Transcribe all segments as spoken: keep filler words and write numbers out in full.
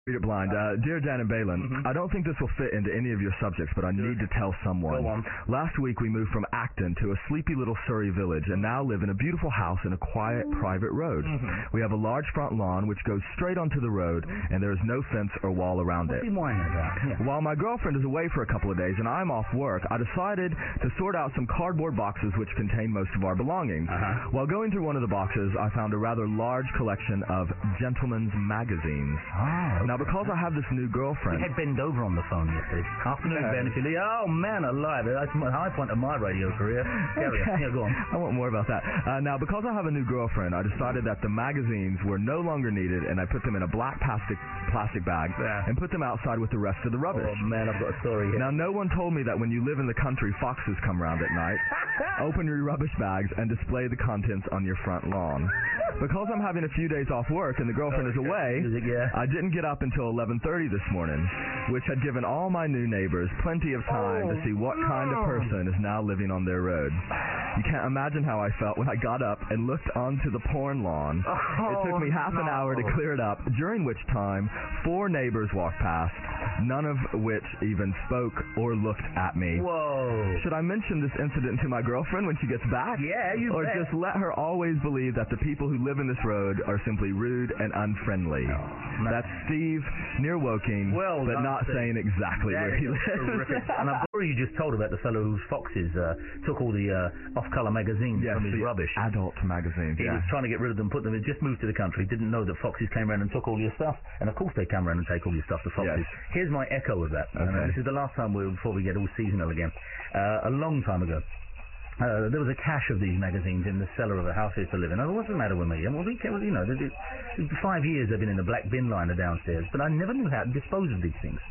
Read it blind. Uh, Dear Dan and Balin, Mm-hmm. I don't think this will fit into any of your subjects, but I need to tell someone. Go on. Last week we moved from Acton to a sleepy little Surrey village and now live in a beautiful house in a quiet, private road. Mm-hmm. We have a large front lawn which goes straight onto the road, and there is no fence or wall around What's it. he whining about? Yeah. While my girlfriend is away for a couple of days and I'm off work, I decided to sort out some cardboard boxes which contain most of our belongings. Uh-huh. While going through one of the boxes, I found a rather large collection of gentlemen's magazines. Oh. Now, because I have this new We girlfriend... had Ben Dover on the phone yesterday. Afternoon, Okay. Ben. If you leave, oh man, alive! That's my high point of my radio career. Carry on. Okay. Yeah, go on. I want more about that. Uh, now, because I have a new girlfriend, I decided that the magazines were no longer needed, and I put them in a black plastic plastic bag Yeah. and put them outside with the rest of the rubbish. Oh man, I've got a story here. Now, no one told me that when you live in the country, foxes come round at night, open your rubbish bags, and display the contents on your front lawn. Because I'm having a few days off work and the girlfriend is away, Music, yeah. I didn't get up until eleven thirty this morning, which had given all my new neighbors plenty of time to see what kind of person is now living on their road. You can't imagine how I felt when I got up and looked onto the porn lawn. It took me half an hour to clear it up, during which time four neighbors walked past, none of which even spoke or looked at me. Whoa. Should I mention this incident to my girlfriend when she gets back? Yeah, you Or bet. just let her always believe that the people who live in this road are simply rude and unfriendly? man. That's Steve near Woking, Well but done, not Steve. saying exactly That where he is lives. terrific. And I've already just told about the fellow whose foxes uh, took all the uh, off-colour magazines Yes, from his the rubbish. adult magazines. He Yeah. was trying to get rid of them, put them. He just moved to the country, didn't know that foxes came around and took all your stuff. And of course they come around and take all your stuff, the foxes. Yes. Here's my echo of that. And, uh, Okay. this is the last time we before we get all seasonal again. Uh, a long time ago. Uh, there was a cache of these magazines in the cellar of a house I used to live in. I thought, what's the matter with me? And well, we, you know, they, they, five years they've been in the black bin liner downstairs, but I never knew how to dispose of these things.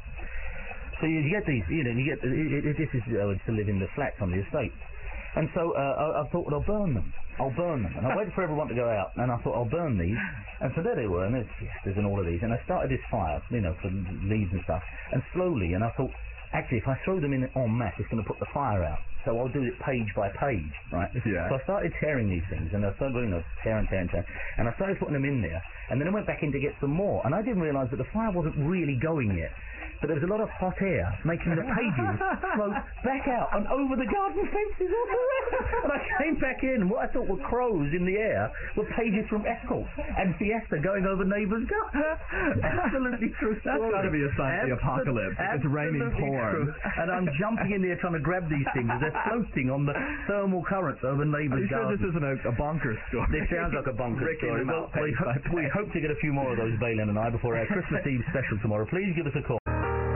So you, you get these, you know, you get it, it, this is uh, to live in the flats on the estate. And so uh, I, I thought, well, I'll burn them. I'll burn them. And I waited for everyone to go out, and I thought, I'll burn these. And so there they were, and there's, there's an all of these. And I started this fire, you know, for leaves and stuff. And slowly, and I thought, actually, if I throw them in en masse, it's going to put the fire out. So I'll do it page by page, right? Yeah. So I started tearing these things, and I started, you know, tearing, tearing, tearing. And I started putting them in there. And then I went back in to get some more. And I didn't realise that the fire wasn't really going yet. But there was a lot of hot air making the pages float back out and over the garden fences all around. And I came back in, and what I thought were crows in the air were pages from Escort and Fiesta going over neighbours' gardens. Absolutely true story. That's got to be a sign of the Absolute- apocalypse. It's raining absolutely porn. true. And I'm jumping in there trying to grab these things. They're floating on the thermal currents over Are neighbours' you sure gardens. this isn't a, a bonkers story? This sounds like a bonkers Ricking story. them Well, out we, page by hope, we page. hope to get a few more of those, Balin and I, before our Christmas Eve special tomorrow. Please give us a call.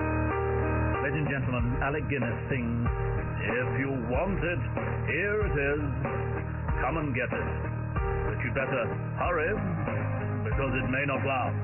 Ladies and gentlemen, Alec Guinness sings, "If you want it, here it is. Come and get it. But you'd better hurry, because it may not last.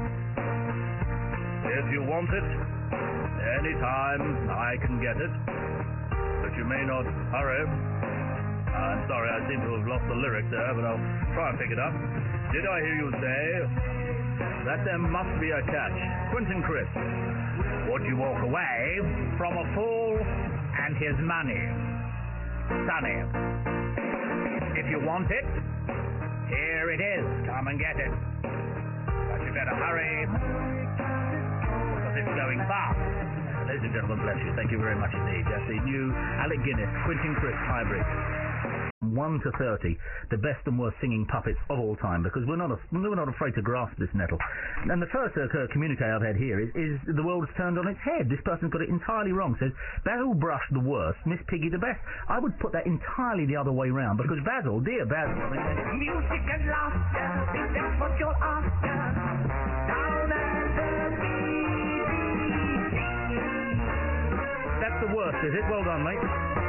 If you want it, anytime I can get it. But you may not hurry." I'm sorry, I seem to have lost the lyric there, but I'll try and pick it up. Did I hear you say that there must be a catch? Quentin Crisp, would you walk away from a fool and his money? Sonny, if you want it, here it is. Come and get it. But you better hurry, because it's going fast. Ladies and gentlemen, bless you. Thank you very much indeed. That's the new Alec Guinness, Quentin Crisp hybrid. one to thirty, the best and worst singing puppets of all time, because we're not a, we're not afraid to grasp this nettle. And the first uh, communique I've had here is, is the world has turned on its head. This person's got it entirely wrong. Says Basil Brush the worst, Miss Piggy the best. I would put that entirely the other way round, because Basil, dear Basil, I mean, Music and laughter, think that's what you're after. Down at the B B C. that's the worst, is it? Well done, mate.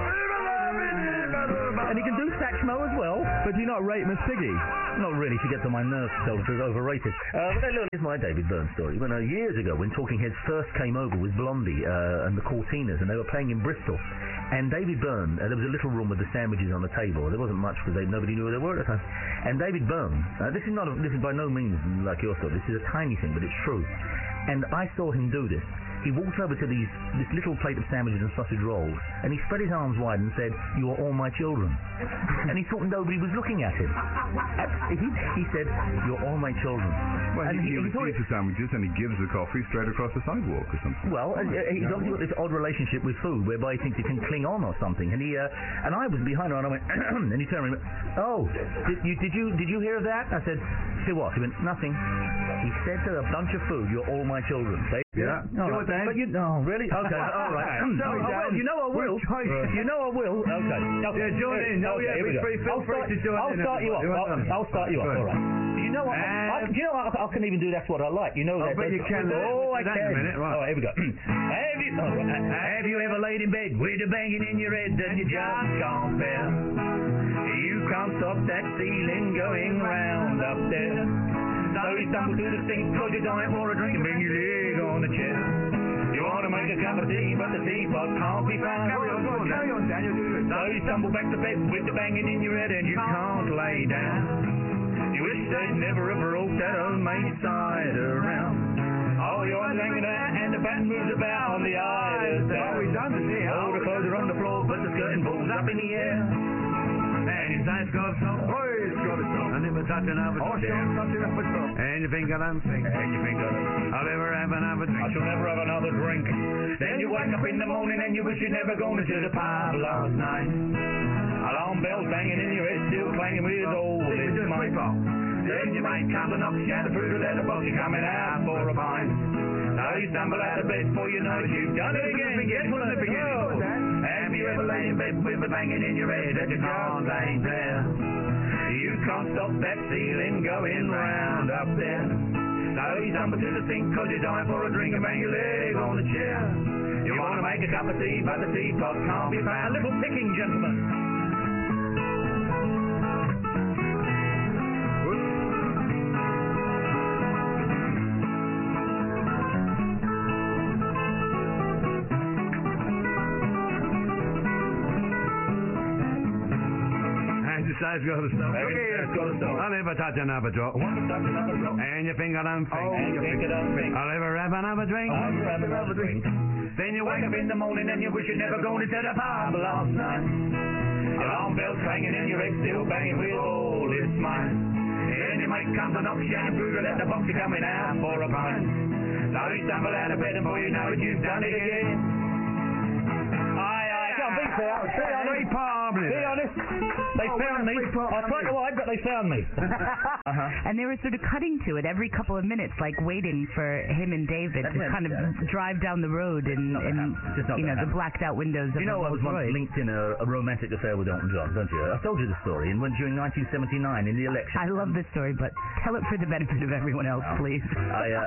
And he can do Satchmo as well. But do you not rate Miss Piggy? Not really, she gets on my nerves, so she's overrated. Uh, but then, look, here's my David Byrne story. When uh, years ago, when Talking Heads first came over with Blondie uh, and the Cortinas, and they were playing in Bristol, and David Byrne, uh, there was a little room with the sandwiches on the table. There wasn't much because nobody knew where they were at the time. And David Byrne, uh, this is not, a, this is by no means like your story. This is a tiny thing, but it's true. And I saw him do this. He walked over to these this little plate of sandwiches and sausage rolls, and he spread his arms wide and said, "You are all my children." And he thought nobody was looking at him. He, he said, "You're all my children." Well, and he, he, he, he thought receives the sandwiches and he gives the coffee straight across the sidewalk or something. Well, uh, he's obviously got this odd relationship with food whereby he thinks he can cling on or something. And he uh, and I was behind her and I went, and he turned around and went, oh, did you did you did you hear of that? I said, see what? He went, nothing. He said to a bunch of food, you're all my children. They, yeah. No, right. But you, no, really? Okay, all right. Sorry, oh, Dan. well, you know I will. You know I will. Okay. okay. Yeah, join in. Oh, okay, yeah, here we go. free, feel I'll free start, to join I'll in. start you off. I'll, I'll start you off. All right. Do you know what? I, I, do you know I, I can even do that's what I like. You know that. I bet you can. Oh, I can. can. In a minute, right. Oh, here we go. have you? Oh, have you ever laid in bed with a banging in your head that you just can't bear? You can't stop that feeling going round up there. So you stumble to the sink cause you're dying for a drink and bring your leg on the chair. You want to make a cup of tea but the teapot can't be found. Carry on, go on, carry on, Daniel. So you stumble back to bed with the banging in your head and you can't lay down. You wish they'd never have brought that homemade cider around. Oh, you're hanging out and the bat moves about on the iron. Well, we've done the thing. All the clothes are on the floor but the skirting balls up in the air. And his hand's got a stop. Oh, he's got a stop. And never touch another Oh, chair. sure, touching up a stop. And your finger don't think. And your finger don't think. I'll never have another drink. I shall never have another drink. Then you wake up in the morning and you wish you'd never gone into the pub last night. Alarm bells banging in your head, still clanging with all this might. Then your mate comes and knocks you out through the letterbox, you're coming out for a pint. So you stumble out of bed before you know it, you've done it again. Get from the beginning. Have you ever laid in bed with a banging in your head that you can't lay there? You can't stop that feeling going round up there. So you stumble to the sink cause you're dying for a drink and bang your leg on the chair. You want to make a cup of tea but the teapot can't be found. A little picking, gentlemen. Side's got a stop. Look here, it's got a stop. I'll never touch another drop. I want to touch another drop. And your finger don't think. Oh, and your finger don't think. I'll never have another drink. I'll never have another drink. Then you wake up in the morning and you wish you'd never gone into the pub last night. Alarm bells clanging and your head still banging with all its might. Then your mate comes and knocks you out through the letterbox, you're coming out for a pint. So you stumble out of bed and before you know it, you've done it again. Aye, aye, can't be fair. Be honest. Be honest. They oh, found me. I tried to hide, but they found me. uh-huh. And they were sort of cutting to it every couple of minutes, like waiting for him and David That's to kind of yeah. drive down the road and, and you know, the blacked out windows of You know, I was once linked in a, a romantic affair with Elton John, don't you? I told you the story, and when during nineteen seventy-nine in the election. I love this story, but tell it for the benefit of everyone else, no. please. I, uh,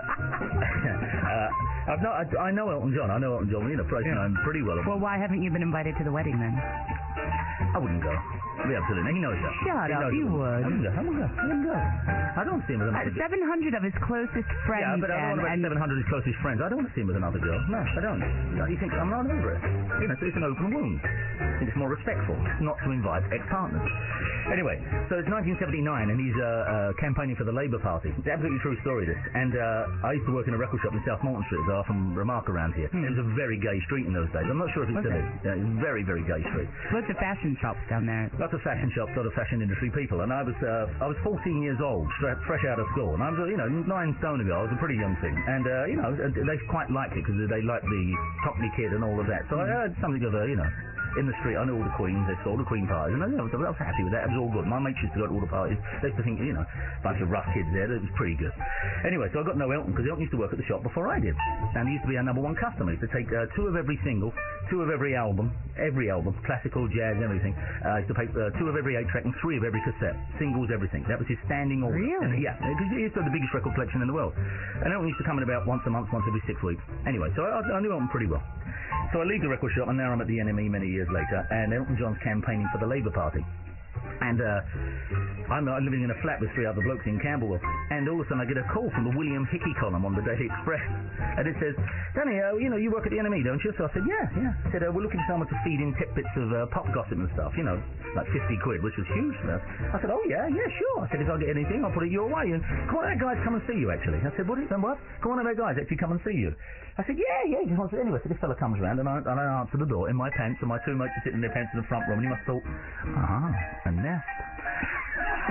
uh, I've not, I, I know Elton John. I know Elton John. You know, personally, yeah. I'm pretty well. Well, why haven't you been invited to the wedding then? I wouldn't go. Yeah, absolutely. He knows that. Shut he up, knows you it. would. I wouldn't go. I wouldn't go. I wouldn't go. I don't see him with another uh, seven hundred of his closest friends. Yeah, but I don't want to and, seven hundred of his closest friends. I don't want to see him with another girl. No, I don't. No, you think I'm not over it? You know, so it's an open wound. I think it's more respectful not to invite ex-partners. Anyway, so it's nineteen seventy-nine, and he's uh, uh, campaigning for the Labour Party. It's an absolutely true story, this. And uh, I used to work in a record shop in South Moulton Street, so I often remark around here. Hmm. It was a very gay street in those days. I'm not sure if it still is. Yeah, it was a very, very gay street. Lots of fashion shops down there. Lots of fashion shops, lots of fashion industry people. And I was uh, I was fourteen years old, fresh out of school. And I was, you know, nine stone ago. I was a pretty young thing. And, uh, you know, they quite liked it because they liked the Cockney Kid and all of that. So I had something of a, you know... In the street, I knew all the queens, they saw all the queen parties, and I, you know, I was happy with that, it was all good. My mates used to go to all the parties, they used to think, you know, a bunch of rough kids there, it was pretty good. Anyway, so I got to know Elton, because Elton used to work at the shop before I did. And he used to be our number one customer. He used to take uh, two of every single, two of every album, every album, classical, jazz, everything. Uh, he used to take uh, two of every eight track and three of every cassette, singles, everything. That was his standing order. Really? And, yeah, because he used to have the biggest record collection in the world. And Elton used to come in about once a month, once every six weeks. Anyway, so I, I knew Elton pretty well. So I leave the record shop, and now I'm at the N M E many years later, and Elton John's campaigning for the Labour Party. And uh, I'm, I'm living in a flat with three other blokes in Camberwell, and all of a sudden I get a call from the William Hickey column on the Daily Express, and it says, Danny, uh, you know, you work at the N M E, don't you? So I said, yeah, yeah. I said, uh, we're looking for someone to feed in tidbits of uh, pop gossip and stuff, you know, like fifty quid, which was huge for us. I said, oh yeah, yeah, sure. I said, if I get anything, I'll put it your way. And come on, our guys come and see you, actually. I said, what is that, what? Come on, our guys actually come and see you. I said, yeah, yeah. He said, anyway, so this fella comes round, and I, and I answer the door in my pants, and my two mates are sitting in their pants in the front room, and he must have thought, ah, a nest.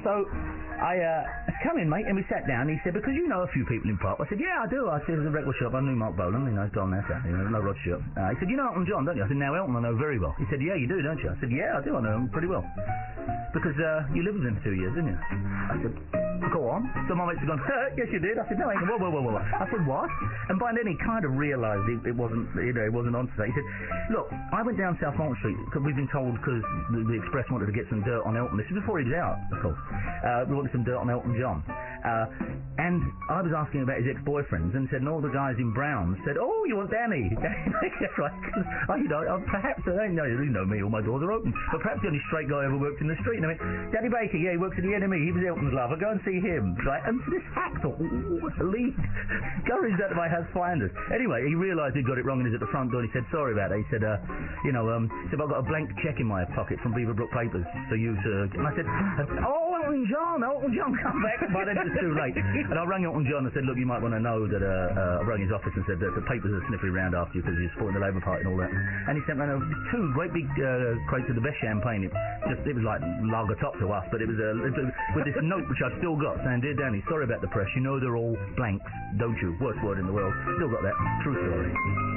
So I uh, come in, mate, and we sat down. And he said, because you know a few people in Park. I said, yeah, I do. I said, there's a record shop. I knew Mark Bolan. You know, he's gone there. So, you know, no Rod Stewart. Uh, he said, you know Elton John, don't you? I said, now Elton I know very well. He said, yeah, you do, don't you? I said, yeah, I do. I know him pretty well. Because uh, you lived with him for two years, didn't you? I said, go on. So my mates had gone, yes, you did. I said, no, I ain't. Whoa, whoa, whoa, whoa. I said, what? And by then he kind of realised it, it wasn't, you know, it wasn't on today. He said, look, I went down South Market Street because we've been told because the, the Express wanted to get some dirt on Elton. This is before he was out, of course. Uh, we wanted some dirt on Elton John. Uh, and I was asking about his ex-boyfriends and said, and all the guys in Brown said, oh, you want Danny? That's right. Cause I, you know, I, perhaps, I don't know, you know me, all my doors are open. But perhaps the only straight guy ever worked in the street. And I mean, Danny Baker, yeah, he works at the Enemy. He was Elton's lover. Go and see him. Right? And this actor, ooh, lead, courage out of my house Flanders. Anyway, he realised he'd got it wrong and he's at the front door and he said, sorry about that. He said, uh, you know, um, he said, I've got a blank cheque in my pocket from Beaverbrook Papers for you to... And I said, oh, Elton John, Elton John, come back. By then it was too late. And I rang Elton John and said, look, you might want to know that, uh, uh, I rang his office and said that the papers are sniffing around after you because you're supporting the Labour Party and all that. And he sent round two great big uh, crates of the best champagne. It just, it was like lager top to us, but it was uh, with this note which I've still got saying, dear Danny, sorry about the press, you know they're all blanks, don't you? Worst word in the world. Still got that. True story.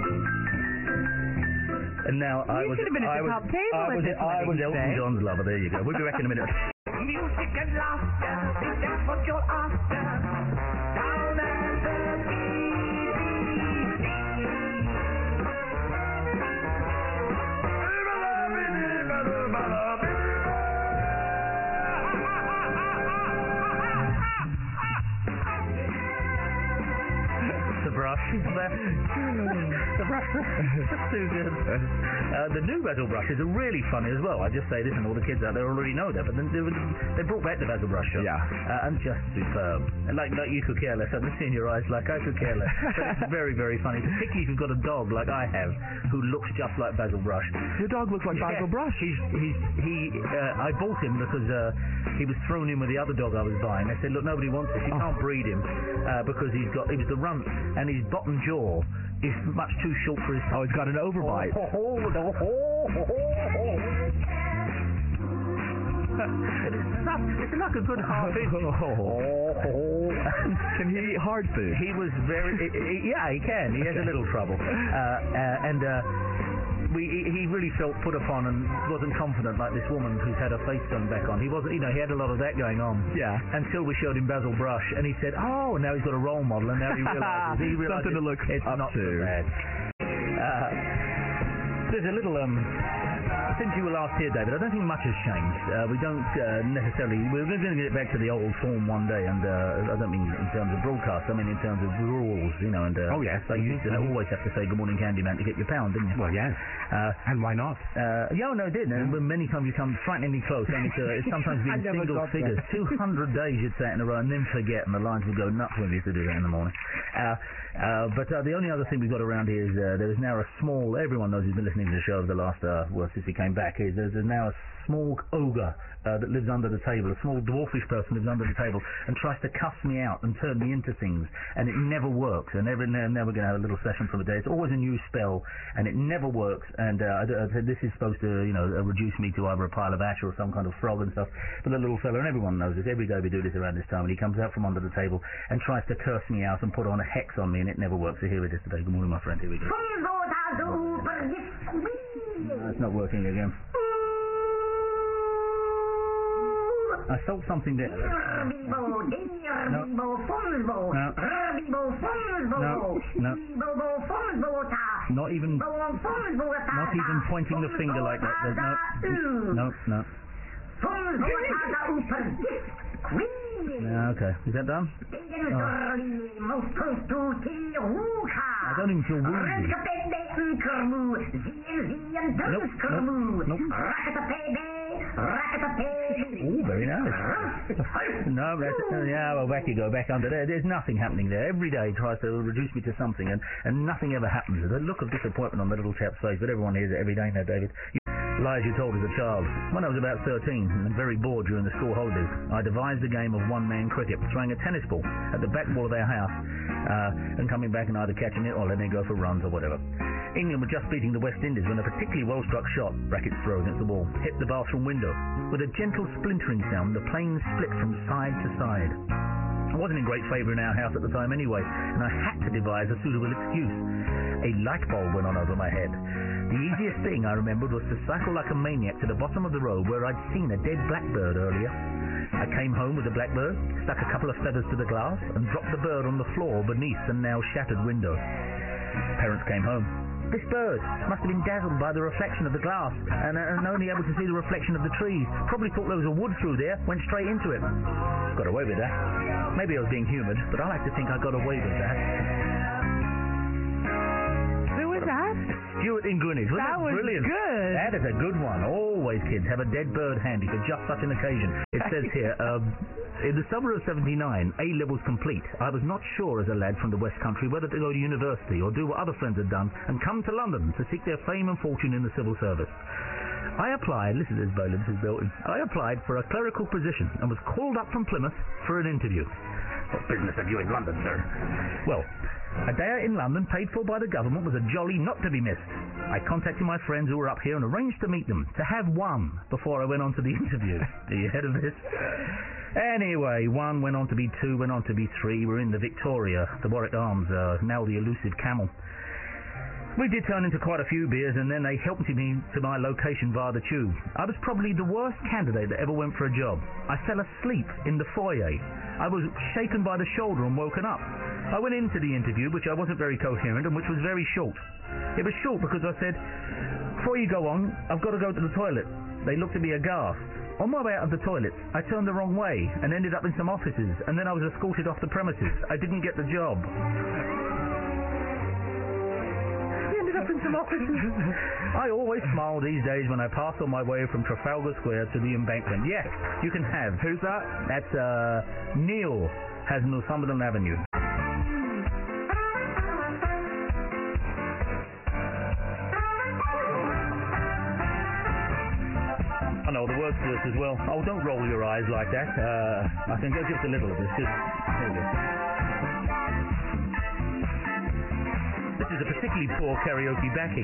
And now you I was should have been at I the was, top table I was, at this I was Elton say. John's lover. There you go. We'll be back in a minute. Music and laughter, think that's what you're after. Down at the B B C. The brush. The brush. That's too good. Uh, the new Basil brushes are really funny as well. I just say this, and all the kids out there already know that. But then they, they brought back the Basil brush shop. Yeah. Uh, and just superb. And like like you could care less. I can see in your eyes like I could care less. But it's very very funny. Particularly if you've got a dog like I have, who looks just like Basil Brush. Your dog looks like Basil Yeah. Brush. He's he's he. Uh, I bought him because uh, he was thrown in with the other dog I was buying. They said, look, nobody wants this. You Oh. can't breed him uh, because he's got he was the runt and his bottom jaw is much too short for his. Oh, he's got an overbite. Oh, oh, oh, oh, oh, oh. It's not, it's like a good half inch. Oh, oh. Can he eat hard food? He was very, he, he, yeah, he can. He has a little trouble, uh, uh, and uh, we, he, he really felt put upon and wasn't confident like this woman who's had her face done back on. He wasn't, you know, he had a lot of that going on. Yeah. Until we showed him Basil Brush, and he said, "Oh, now he's got a role model," and now he realizes he realizes Something to look it's up not to. so bad. Uh, there's a little um. Since you were last here, David, I don't think much has changed. Uh, we don't uh, necessarily... We're going to get back to the old form one day, and uh, I don't mean in terms of broadcast, I mean in terms of rules, you know, and... Uh, Oh, yes. Like you used to Mm-hmm. always have to say, good morning, Candyman, to get your pound, didn't you? Well, yes. Uh, And why not? uh, yeah, no, it did. And many times you come frighteningly close, and it's, uh, it's sometimes I been never single got figures. that. two hundred days you'd say it in a row and then forget, and the lines would go nuts when we used to do that in the morning. Uh, uh, but uh, the only other thing we've got around here is uh, there is now a small... Everyone knows who's been listening to the show over the last... Uh, well, since he came back, is there's now a small ogre uh, that lives under the table, a small dwarfish person lives under the table and tries to cuss me out and turn me into things, and it never works. And every now and then we're going to have a little session for the day. It's always a new spell, and it never works. And uh, I, I said this is supposed to, you know, uh, reduce me to either a pile of ash or some kind of frog and stuff. But the little fella, and everyone knows this, every day we do this around this time, and he comes out from under the table and tries to curse me out and put on a hex on me, and it never works. So here it is today. Good morning, my friend. Here we go. Uh, it's not working again. I felt something there. No. No. No. No. Not even. Not even pointing the finger like that. There's no. No. No. Yeah, okay. Is that done? Oh. I don't even feel woozy. Nope. Nope. Nope. Oh, very nice. No, that's it. Yeah, well, back you go, back under there. There's nothing happening there. Every day he tries to reduce me to something, and, and nothing ever happens. The look of disappointment on the little chap's face, but everyone hears it every day now, David. Lies you told as a child. When I was about thirteen and very bored during the school holidays, I devised a game of one-man cricket, throwing a tennis ball at the back wall of our house uh, and coming back and either catching it or letting it go for runs or whatever. England were just beating the West Indies when a particularly well-struck shot, brackets throw against the wall, hit the bathroom window. With a gentle splintering sound, the plane split from side to side. I wasn't in great favour in our house at the time anyway, and I had to devise a suitable excuse. A light bulb went on over my head. The easiest thing I remembered was to cycle like a maniac to the bottom of the road where I'd seen a dead blackbird earlier. I came home with the blackbird, stuck a couple of feathers to the glass, and dropped the bird on the floor beneath the now shattered window. Parents came home. This bird must have been dazzled by the reflection of the glass and, uh, and only able to see the reflection of the trees. Probably thought there was a wood through there, went straight into it. Got away with that. Maybe I was being humoured, but I like to think I got away with that. Who was that? Stuart in Greenwich. Wasn't That that was brilliant? good. That is a good one. Always, kids, have a dead bird handy for just such an occasion. It says here, um, in the summer of seventy-nine, A-levels complete, I was not sure as a lad from the West Country whether to go to university or do what other friends had done and come to London to seek their fame and fortune in the civil service. I applied, listen to this, Bolan, this is Belton. I applied for a clerical position and was called up from Plymouth for an interview. What business have you in London, sir? Well, a day out in London, paid for by the government, was a jolly not to be missed. I contacted my friends who were up here and arranged to meet them, to have one before I went on to the interview. Are you ahead of this? Anyway, one went on to be two, went on to be three. We're in the Victoria, the Warwick Arms, uh, now the elusive Camel. We did turn into quite a few beers, and then they helped me to my location via the tube. I was probably the worst candidate that ever went for a job. I fell asleep in the foyer. I was shaken by the shoulder and woken up. I went into the interview, which I wasn't very coherent and which was very short. It was short because I said, before you go on, I've got to go to the toilet. They looked at me aghast. On my way out of the toilet, I turned the wrong way and ended up in some offices, and then I was escorted off the premises. I didn't get the job. Up in some offices. I always smile these days when I pass on my way from Trafalgar Square to the Embankment. Yes, you can have. Who's that? That's uh, Neil has Northumberland Avenue. I know the words to this as well. Oh, don't roll your eyes like that. Uh, I think just a little of this. Just, there we go. This is a particularly poor karaoke backing.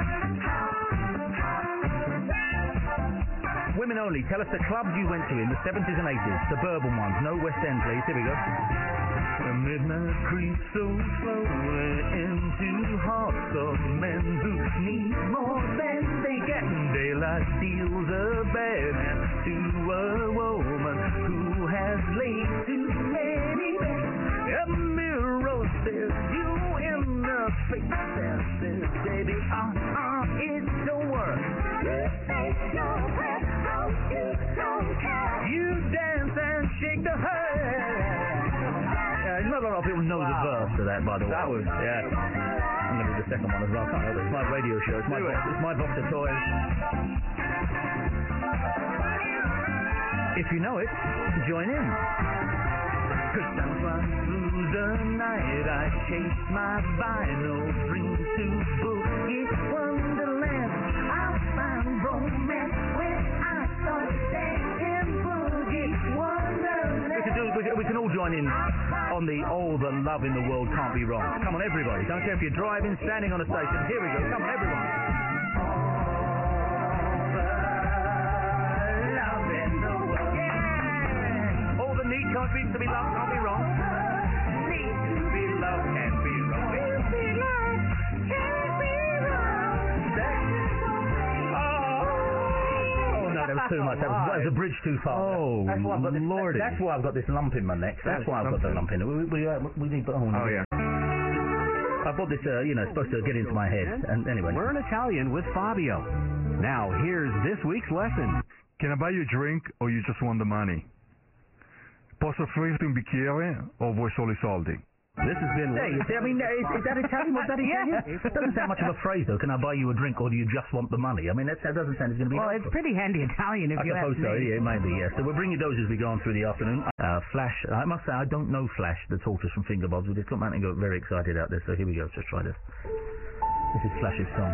Women only. Tell us the clubs you went to in the seventies and eighties. Suburban ones. No West End, please. Here we go. The midnight creeps so slowly into hearts of men who need more than they get. Daylight steals a bed to a woman who has laid too many beds. A mirror says you in the face and says, baby, uh, uh, it don't work. You make no breath, how you don't care. You dance and shake the head. Uh, not a lot of people know wow. the verse to that, by the way. That was, yeah. I'm going to do the second one as well. I can't help it. It's my radio show. It's my, box, it. it's my box of toys. If you know it, join in. Cause I'm flying through the night, I chase my vinyl dreams to boogie wonderland. I'll find romance when I start singing boogie wonderland. We can, do, we, can, we can all join in on the all the love in the world can't be wrong. Come on, everybody. Don't care if you're driving, standing on a station. Here we go. Come on, everyone. Can't be to be loved, can't be wrong. Need to be loved, can't be wrong. To be loved, can't be wrong. Oh, no, that was too much. That was, that was a bridge too far. Oh, that's why I've got this, Lordy. That's why I've got this lump in my neck. That's, that's why I've got the lump in it. We, we, uh, we need. Oh, no. oh yeah. I thought this, uh, you know, supposed to get into my head. And anyway, learn Italian with Fabio. Now here's this week's lesson. Can I buy you a drink, or you just want the money? Posso offrirti un bicchiere o vuoi solo i soldi? This has been... There you see, I mean, is, is that Italian? Was that Italian? Yeah. It doesn't sound much of a phrase, though. Can I buy you a drink, or do you just want the money? I mean, that, that doesn't sound it's going to be... Well, helpful. it's pretty handy Italian if I you suppose ask so, me. yeah, maybe, yes. So we're bringing those as we go on through the afternoon. Uh, Flash, I must say, I don't know Flash, the tortoise from Fingerbobs. We just come out and got very excited out there, so here we go. Let's just try this. This is Flash's song.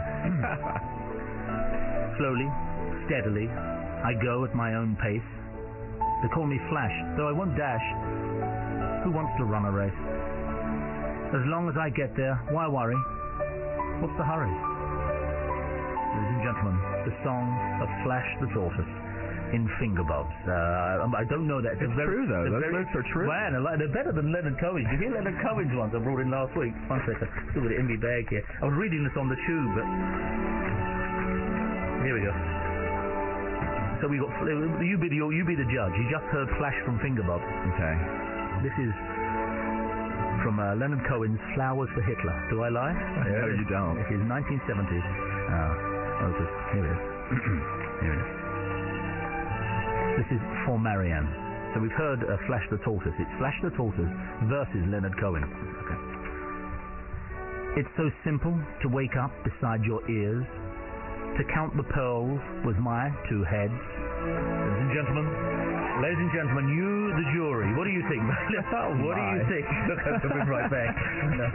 Slowly, steadily, I go at my own pace. They call me Flash, though I won't dash. Who wants to run a race? As long as I get there, why worry? What's the hurry? Ladies and gentlemen, the song of Flash the Tortoise in Fingerbobs. Uh, I don't know that. It's, it's very, true, though. Those very, lyrics are true. Man, they're better than Leonard Cohen's. Did you hear Leonard Cohen's ones I brought in last week? One second. Still got it in my bag here. I was reading this on the tube, but... Here we go. So we got... You be the, you be the judge. You just heard Flash from Fingerbobs. Okay. This is from uh, Leonard Cohen's Flowers for Hitler. Do I lie? No, you don't. It is nineteen seventy. Uh, oh, just, here it is. Here it is. This is for Marianne. So we've heard uh, Flash the Tortoise. It's Flash the Tortoise versus Leonard Cohen. Okay. It's so simple to wake up beside your ears, to count the pearls with my two heads. Ladies and gentlemen, ladies and gentlemen, you, the jury, what do you think? Oh, what do you think? Look, I'll be right back. No.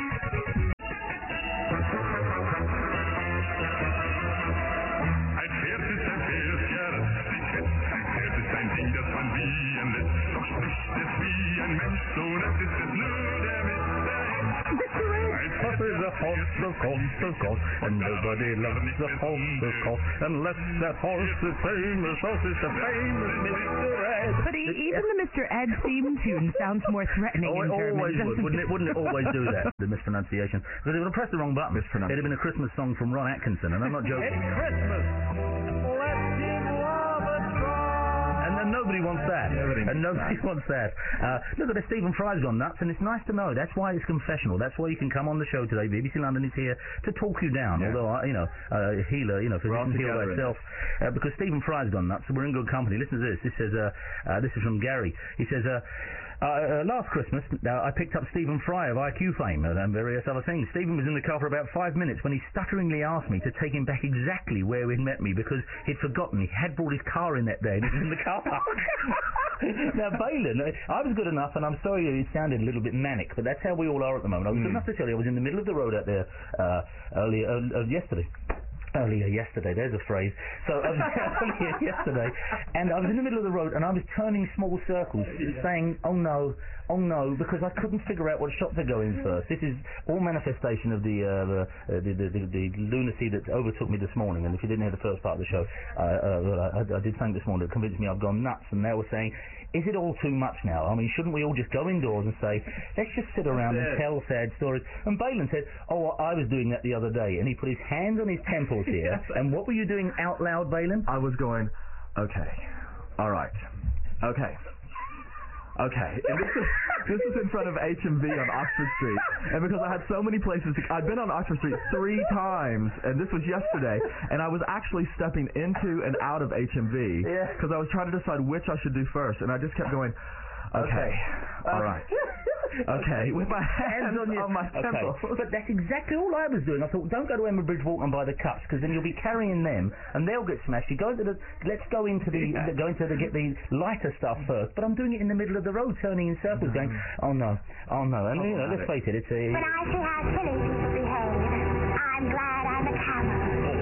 Is a horse, of course, of course, and nobody loves the horse, of course, unless that horse is famous, horse is the famous Mister Ed. But he, even the Mister Ed theme tune sounds more threatening oh, in it German. always would, wouldn't it? Wouldn't it always do that? The mispronunciation. Because they would have pressed the wrong button. It'd have been a Christmas song from Ron Atkinson, and I'm not joking. It's Christmas. Let's give love a try. And, and nobody wants that. Nobody and nobody that. wants that. Uh, look at the Stephen Fry's gone nuts, and it's nice to know. That's why it's confessional. That's why you can come on the show today. B B C London is here to talk you down. Yeah. Although, I, you know, uh, healer, you know, physician heal together in thyself. Uh, because Stephen Fry's gone nuts, so we're in good company. Listen to this. This says, uh, uh, this is from Gary. He says, uh, Uh, uh, last Christmas, uh, I picked up Stephen Fry of I Q fame and various other things. Stephen was in the car for about five minutes when he stutteringly asked me to take him back exactly where he'd met me because he'd forgotten he had brought his car in that day and it was in the car park. Now, Balin, I was good enough, and I'm sorry it sounded a little bit manic, but that's how we all are at the moment. I was good enough to tell you I was in the middle of the road out there uh, earlier, uh, uh, yesterday. Earlier yesterday, there's a phrase. So I was earlier yesterday, and I was in the middle of the road, and I was turning small circles, saying, "Oh no, oh no," because I couldn't figure out what shop to go in first. This is all manifestation of the uh, the, the, the the lunacy that overtook me this morning. And if you didn't hear the first part of the show, uh, uh, I, I did something this morning that convinced me I've gone nuts. And now we're saying, is it all too much now? I mean, shouldn't we all just go indoors and say, let's just sit around and tell sad stories? And Balin said, oh, I was doing that the other day. And he put his hands on his temples here. And what were you doing out loud, Balin? I was going, okay, all right, okay. Okay, and this is, this is in front of H M V on Oxford Street, and because I had so many places, to, I'd been on Oxford Street three times, and this was yesterday, and I was actually stepping into and out of H M V, because I was trying to decide which I should do first, and I just kept going, okay, okay. all right. Okay, with my hands, hands on, your, on my temples. Okay. But that's exactly all I was doing. I thought, don't go to Emma Bridge Walk and buy the cups, because then you'll be carrying them, and they'll get smashed. You go into the, let's go into the, yeah. go into the, get the lighter stuff first. But I'm doing it in the middle of the road, turning in circles, mm. going, oh no, oh no. And, oh, you know, let's face it, it's a... When I see how silly people behave, I'm glad I'm a camel.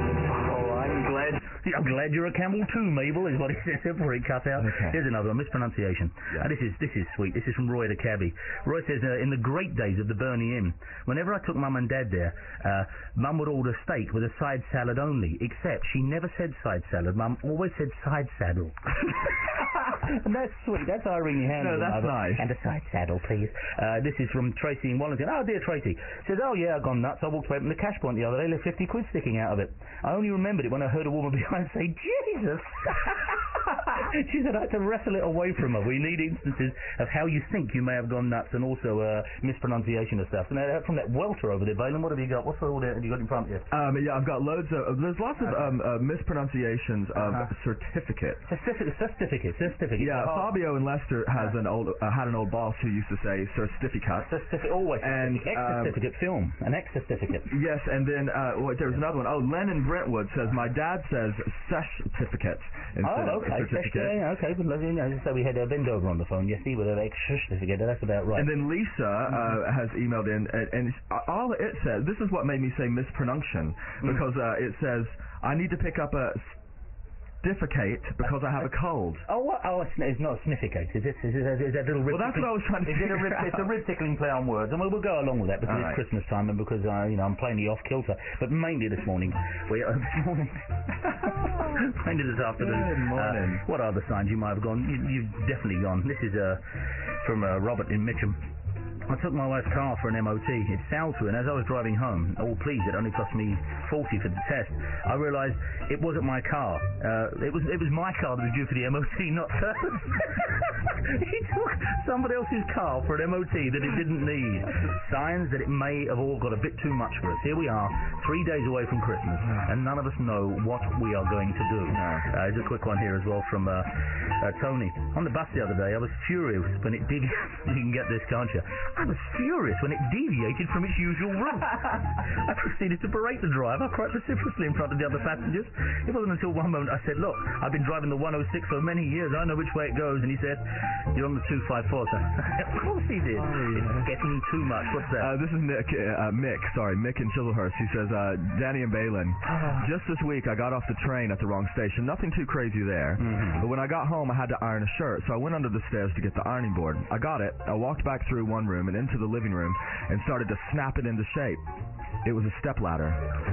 I'm glad you're a camel too, Mabel, is what he says before he cut out. Okay. Here's another one, mispronunciation. Yeah. Uh, this is this is sweet. This is from Roy the cabbie. Roy says, uh, in the great days of the Burney Inn, whenever I took Mum and Dad there, uh, Mum would order steak with a side salad only, except she never said side salad. Mum always said side saddle. And that's sweet. That's Irene Handel. No, that's nice. And a side saddle, please. Uh, this is from Tracy in Wallington. Oh, dear Tracy. Says, oh, yeah, I've gone nuts. I walked away from the cash point the other day. Left fifty quid sticking out of it. I only remembered it when I heard a woman behind say, Jesus. She said I had to wrestle it away from her. We need instances of how you think you may have gone nuts and also uh, mispronunciation of stuff. And uh, from that welter over there, Balin, what have you got? What's all that have you got in front of you? Um, yeah, I've got loads of, there's lots of um, uh, mispronunciations of Uh-huh. certificate. Certificate, certificate, certificate. Yeah, oh. Fabio in Leicester has an old uh, had an old boss who used to say certificate. Certificate, always. And Ex-certificate um, film, an ex-certificate. Yes, and then uh, wait, there was another one. Oh, Len in Brentwood says my dad says certificate instead oh, of okay. certificate. Yeah, okay, but you know, so we had a Vendover on the phone. Yes, he with an ex-certificate. That's about right. And then Lisa uh, mm-hmm. has emailed in, and, and all it says. This is what made me say mispronunction, because uh, it says I need to pick up a difficate because I have a cold. Oh, what? Oh, it's, it's not a snifficate. Is it? Is it? Is that little? Well, that's what I was trying to Is it a figure rib, out. It's a rib tickling play on words, and we'll, we'll go along with that because All it's right. Christmas time and because uh, you know I'm plainly off kilter. But mainly this morning, we uh, this morning, mainly this afternoon. Good morning. Uh, what are the signs you might have gone? You, you've definitely gone. This is uh, from uh, Robert in Mitcham. I took my wife's car for an M O T. It sailed through, and as I was driving home, all pleased, it only cost me forty for the test. I realised it wasn't my car. Uh, it was it was my car that was due for the M O T, not hers. He took somebody else's car for an M O T that it didn't need. Signs that it may have all got a bit too much for us. Here we are, three days away from Christmas, and none of us know what we are going to do. Uh, there's a quick one here as well from uh, uh, Tony. On the bus the other day, I was furious when it did. You can get this, can't you? I was furious when it deviated from its usual route. I proceeded to berate the driver quite vociferously in front of the other passengers. It wasn't until one moment I said, look, I've been driving the one oh six for many years. I know which way it goes. And he said, you're on the two five four, sir. Of course he did. It's getting too much. What's that? Uh, this is Nick, uh, Mick, sorry, Mick in Chislehurst. He says, uh, Danny and Balin, just this week I got off the train at the wrong station. Nothing too crazy there. Mm-hmm. But when I got home, I had to iron a shirt, so I went under the stairs to get the ironing board. I got it. I walked back through one room and into the living room and started to snap it into shape. It was a stepladder.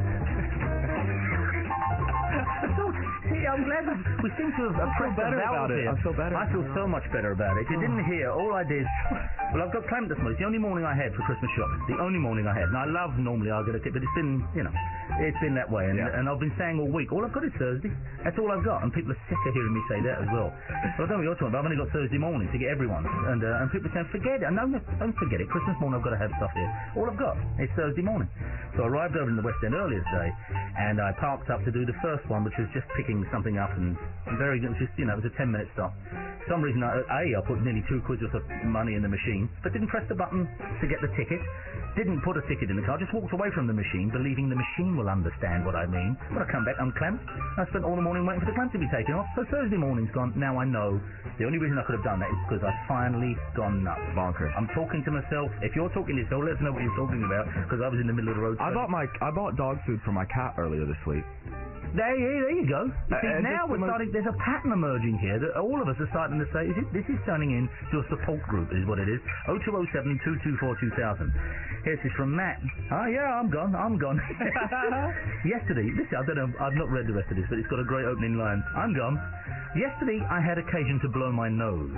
See, I'm glad we, we seem to have pressed better the valve about it. here. I feel better. I feel so much better about it. You didn't hear. All I did. Well, I've got Clement this morning. It's the only morning I had for Christmas shopping. The only morning I had. And I love normally I'll get a tip, but it's been, you know, it's been that way. And, Yeah. and I've been saying all week, all I've got is Thursday. That's all I've got. And people are sick of hearing me say that as well. Well, I don't know what you're talking about. I've only got Thursday morning to get everyone. And uh, and people are saying, forget it. No, no, don't forget it. Christmas morning I've got to have stuff here. All I've got is Thursday morning. So I arrived over in the West End earlier today, and I parked up to do the first one, which was just picking something up and very good. Just, you know, it was a ten minute stop. For some reason, I, A, I put nearly two quid worth of money in the machine, but didn't press the button to get the ticket. Didn't put a ticket in the car, just walked away from the machine, believing the machine will understand what I mean. When I come back, I'm clamped. I spent all the morning waiting for the clamp to be taken off, so Thursday morning's gone. Now I know the only reason I could have done that is because I've finally gone nuts. Bonkers. I'm talking to myself. If you're talking to yourself, let us know what you're talking about, because I was in the middle of the road. I bought my I bought dog food for my cat earlier this week. There, yeah, there you go. You see, Uh, now just we're the most- starting. There's a pattern emerging here that all of us are starting to say, is it, this is turning into a support group, is what it is. oh two oh seven, two two four, two thousand. Here's this from Matt. Oh, yeah, I'm gone. I'm gone. Yesterday, this I don't know. I've not read the rest of this, but it's got a great opening line. I'm gone. Yesterday, I had occasion to blow my nose.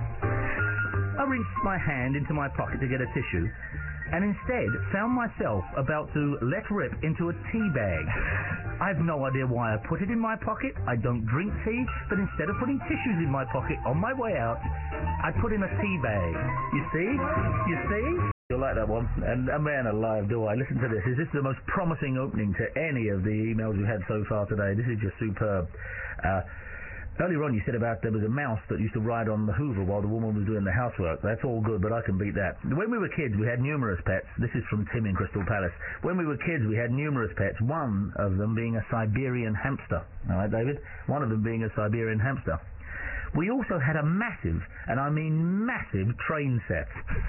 I reached my hand into my pocket to get a tissue, and instead found myself about to let rip into a tea bag. I've no idea why I put it in my pocket. I don't drink tea, but instead of putting tissues in my pocket on my way out, I put in a tea bag. You see? You see? You'll like that one. And a man alive, do I? Listen to this. Is this the most promising opening to any of the emails we've had so far today? This is just superb. Uh, Earlier on you said about there was a mouse that used to ride on the Hoover while the woman was doing the housework. That's all good, but I can beat that. When we were kids, we had numerous pets. This is from Tim in Crystal Palace. When we were kids, we had numerous pets, one of them being a Siberian hamster. All right, David? One of them being a Siberian hamster. We also had a massive, and I mean massive, train set.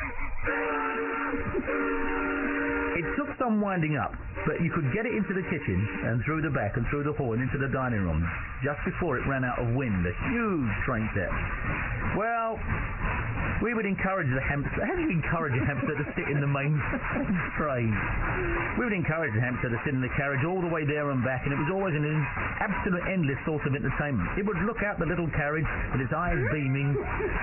It took some winding up, but you could get it into the kitchen and through the back and through the hall and into the dining room just before it ran out of wind. A huge train set. Well, we would encourage the hamster. How do you encourage a hamster to sit in the main train? We would encourage the hamster to sit in the carriage all the way there and back, and it was always an absolute endless source of entertainment. It would look out the little carriage with its eyes beaming.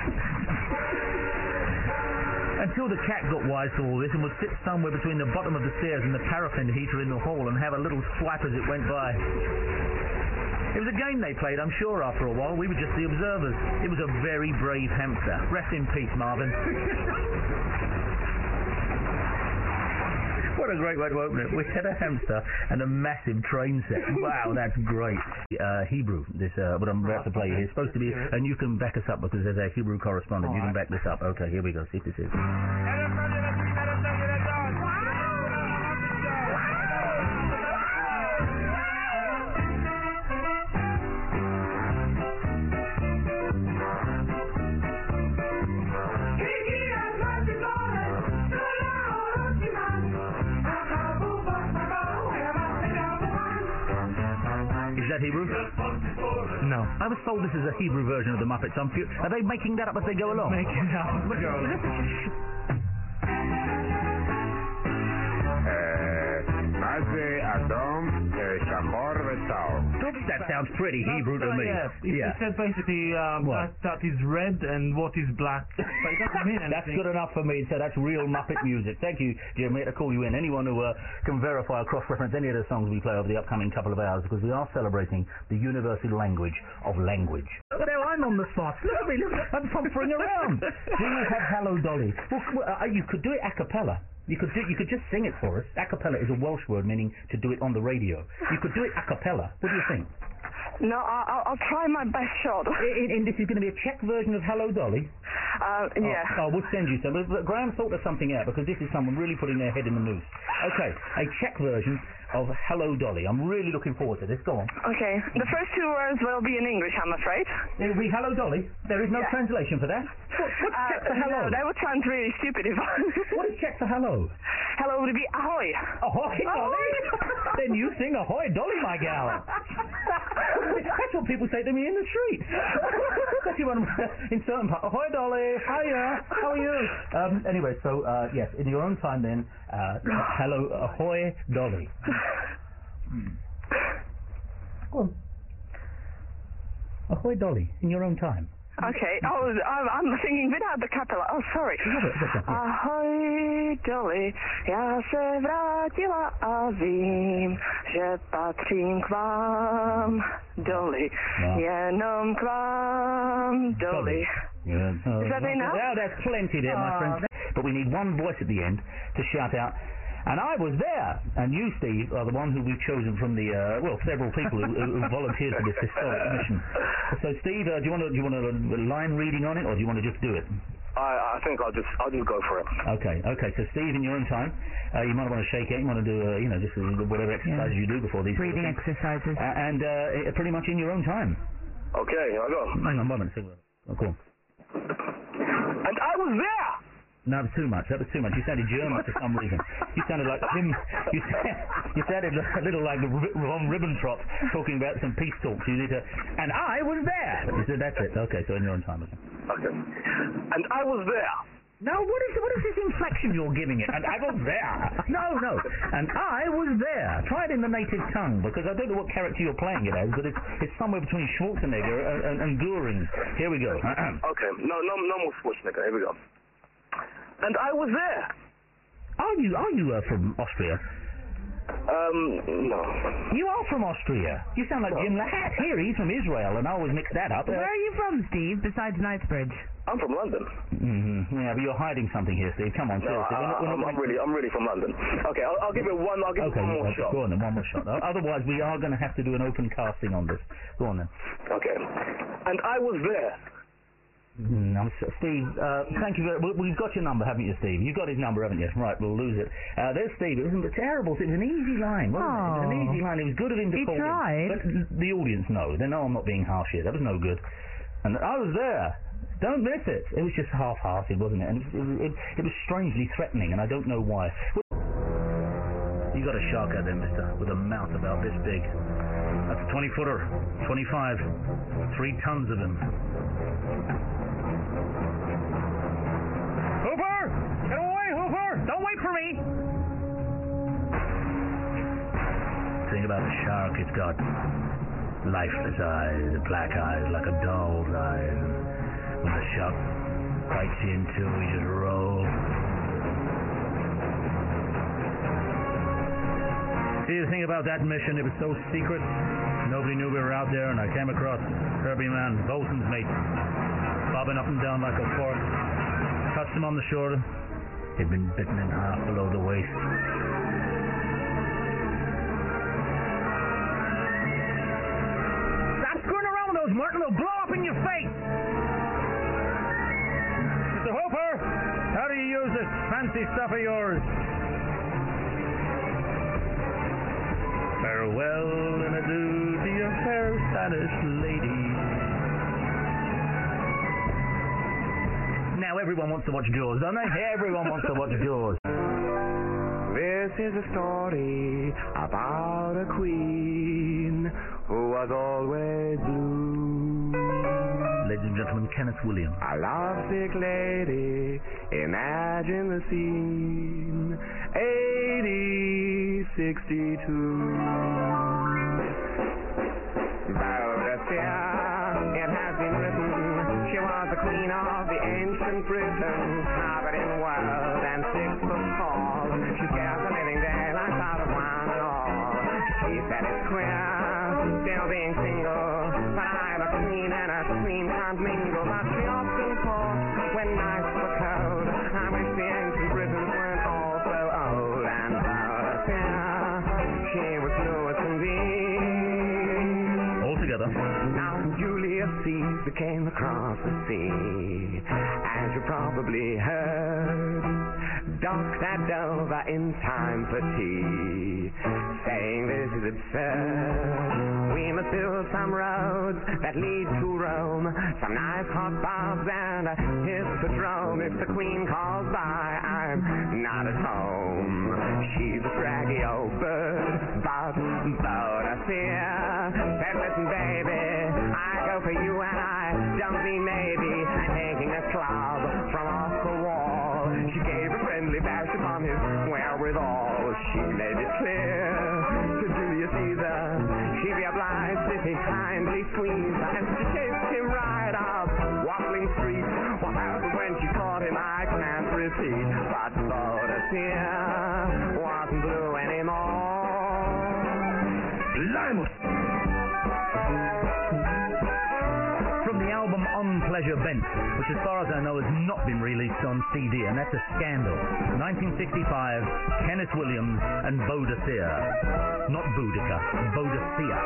Until the cat got wise to all this and would sit somewhere between the bottom of the stairs and the paraffin heater in the hall and have a little swipe as it went by. It was a game they played, I'm sure, after a while. We were just the observers. It was a very brave hamster. Rest in peace, Marvin. What a great way to open it. We had a hamster and a massive train set. Wow, that's great. Uh, Hebrew, this uh, what I'm about to play here, is supposed to be, and you can back us up because there's a Hebrew correspondent. You can back this up. Okay, here we go. See if this is. Is that Hebrew? No. I was told this is a Hebrew version of the Muppets. I'm fu- Are they making that up as they go along? Make it up. מה זה אדום, שחור וצהוב? That sounds pretty Hebrew to me. Yeah. It, Yeah. it says basically um, What? that, that is red and what is black. But it doesn't mean anything. That's good enough for me. So that's real Muppet music. Thank you, Jim. We had to call you in. Anyone who uh, can verify or cross-reference any of the songs we play over the upcoming couple of hours, because we are celebrating the universal language of language. Look at how I'm on the spot. Look at me. Look, I'm pumpering around. Do you have Hello Dolly? Well, well, uh, you could do it a cappella. You could do, you could just sing it for us. A cappella is a Welsh word meaning to do it on the radio. You could do it a cappella. What do you think? No, I'll, I'll try my best shot. And this is going to be a Czech version of Hello Dolly? Uh, yeah. Oh, oh, we'll send you some. But, but Graham thought of something out, because this is someone really putting their head in the noose. Okay, a Czech version of Hello Dolly. I'm really looking forward to this. Go on. Okay. The first two words will be in English, I'm afraid. It'll be Hello Dolly. There is no Yeah. translation for that. What, what's Uh, Czech for hello? No, that would sound really stupid if I... What is Czech for hello? Hello would be ahoy. Ahoy, Dolly! Then you sing Ahoy Dolly, my gal. That's what people say to me in the street. Especially when I'm in certain parts. Ahoy Dolly! Hiya! How are you? Um, anyway, so, uh, yes, in your own time then, uh, hello, Ahoy Dolly. Go on. Ahoy Dolly, in your own time. Okay. Oh, I'm, I'm singing without the cappella. Oh, sorry. Ahoj, Dolly, já se vrátila a vím, že patřím k vám, Dolly, No. jenom k vám, Dolly. Yeah, no, Is that enough? Yeah, that's plenty there, my Oh, friend. But we need one voice at the end to shout out, and I was there. And you, Steve, are the one who we've chosen from the, uh, well, several people who, who volunteered for this historic mission. So, Steve, uh, do you want to do you want a, a line reading on it, or do you want to just do it? I, I think I'll just, I'll just go for it. Okay, okay. So, Steve, in your own time, uh, you might want to shake it. You want to do, uh, you know, just uh, whatever exercises you do before these Breathing sort of things. exercises. Uh, and uh, pretty much in your own time. Okay, here I go. Hang on a moment. Oh, cool. And I was there! No, that was too much. That was too much. You sounded German for some reason. You sounded like him. You, you sounded a little like Von Ribbentrop talking about some peace talks. You need to. And I was there. You said that's it. Okay, so in your own time. Okay. And I was there. No, what is what is this inflection you're giving it? And I was there. No, no. And I was there. Try it in the native tongue, because I don't know what character you're playing it as, but it's it's somewhere between Schwarzenegger and, and, and Goering. Here we go. Okay. No, no, no more Schwarzenegger. Here we go. And I was there. Are you are you uh, from Austria? Um, no. You are from Austria. You sound like Jim Lahat. Here, he's from Israel, and I always mix that up. Where are you from, Steve, besides Knightsbridge? I'm from London. Mm-hmm. Yeah, but you're hiding something here, Steve. Come on, No, seriously. I, We're not- we're I'm, not I'm really, I'm really from London. Okay, I'll, I'll give it one. I'll give Okay, it one more okay, shot. go on then, one more shot. O- Otherwise, we are going to have to do an open casting on this. Go on then. Okay. And I was there. Mm, I'm so, Steve, uh, thank you very we, We've got your number, haven't you, Steve? You've got his number, haven't you? Right, we'll lose it. Uh, there's Steve. It wasn't terrible. It was an easy line, wasn't it? It was an Oh. easy line. It was good of him to He call in. tried. But the audience know. They know I'm not being harsh here. That was no good. And I was there. Don't miss it. It was just half-hearted, wasn't it? And it, it, it, it was strangely threatening, and I don't know why. You got a shark out there, mister, with a mouth about this big. That's a twenty-footer. twenty-five. Three tons of him. Hooper! Get away, Hooper! Don't wait for me! Thing about the shark, it's got lifeless eyes, black eyes like a doll's eyes. When the shark bites you in two, you just roll. See, the thing about that mission, it was so secret. Nobody knew we were out there, and I came across Kirby Man, bosun's mate, bobbing up and down like a cork. Touched him on the shoulder. He'd been bitten in half below the waist. Stop screwing around with those, Martin. They'll blow up in your face. Mister Hooper, how do you use this fancy stuff of yours? Farewell and adieu, dear fair Spanish lady. Now everyone wants to watch Jaws, don't they? Everyone wants to watch Jaws. This This is a story about a queen who was always blue. Ladies and gentlemen, Kenneth Williams. A lovesick lady, imagine the scene. eighty, sixty-two. Boadicea, it has been written, she was the queen of the ancient Britain, covered in world and six foot tall. She scares the living daylights out of one and all. She said it's queer, still being single, but I'm a queen and a queen can't mingle. But she often thought when nights were cold, I wish the ancient Britons weren't all so old. And Boadicea, she was fluid indeed. All together. Now Julius Caesar came across the sea, as you probably heard. Docked at Dover in time for tea, saying this is absurd. We must build some roads that lead to Rome, some nice hot baths and a hippodrome. If the Queen calls by, I'm not at home. She's a scraggy old bird, but Boadicea said, listen baby, I go for you and I don't mean maybe. I'm taking a club from off the wall. She gave a friendly bash upon his wherewithal. She made it clear to Julius Caesar she'd be obliged if he kindly squeezed, and she chased him right up Watling Street. What happened when she caught him I can't repeat, but Boadicea wasn't blue anymore. Limus! From the album On Pleasure Bent, which as far as I know has not been released on C D, and that's a scandal. nineteen sixty-five, Kenneth Williams and Boadicea. Not Boudica, Boadicea.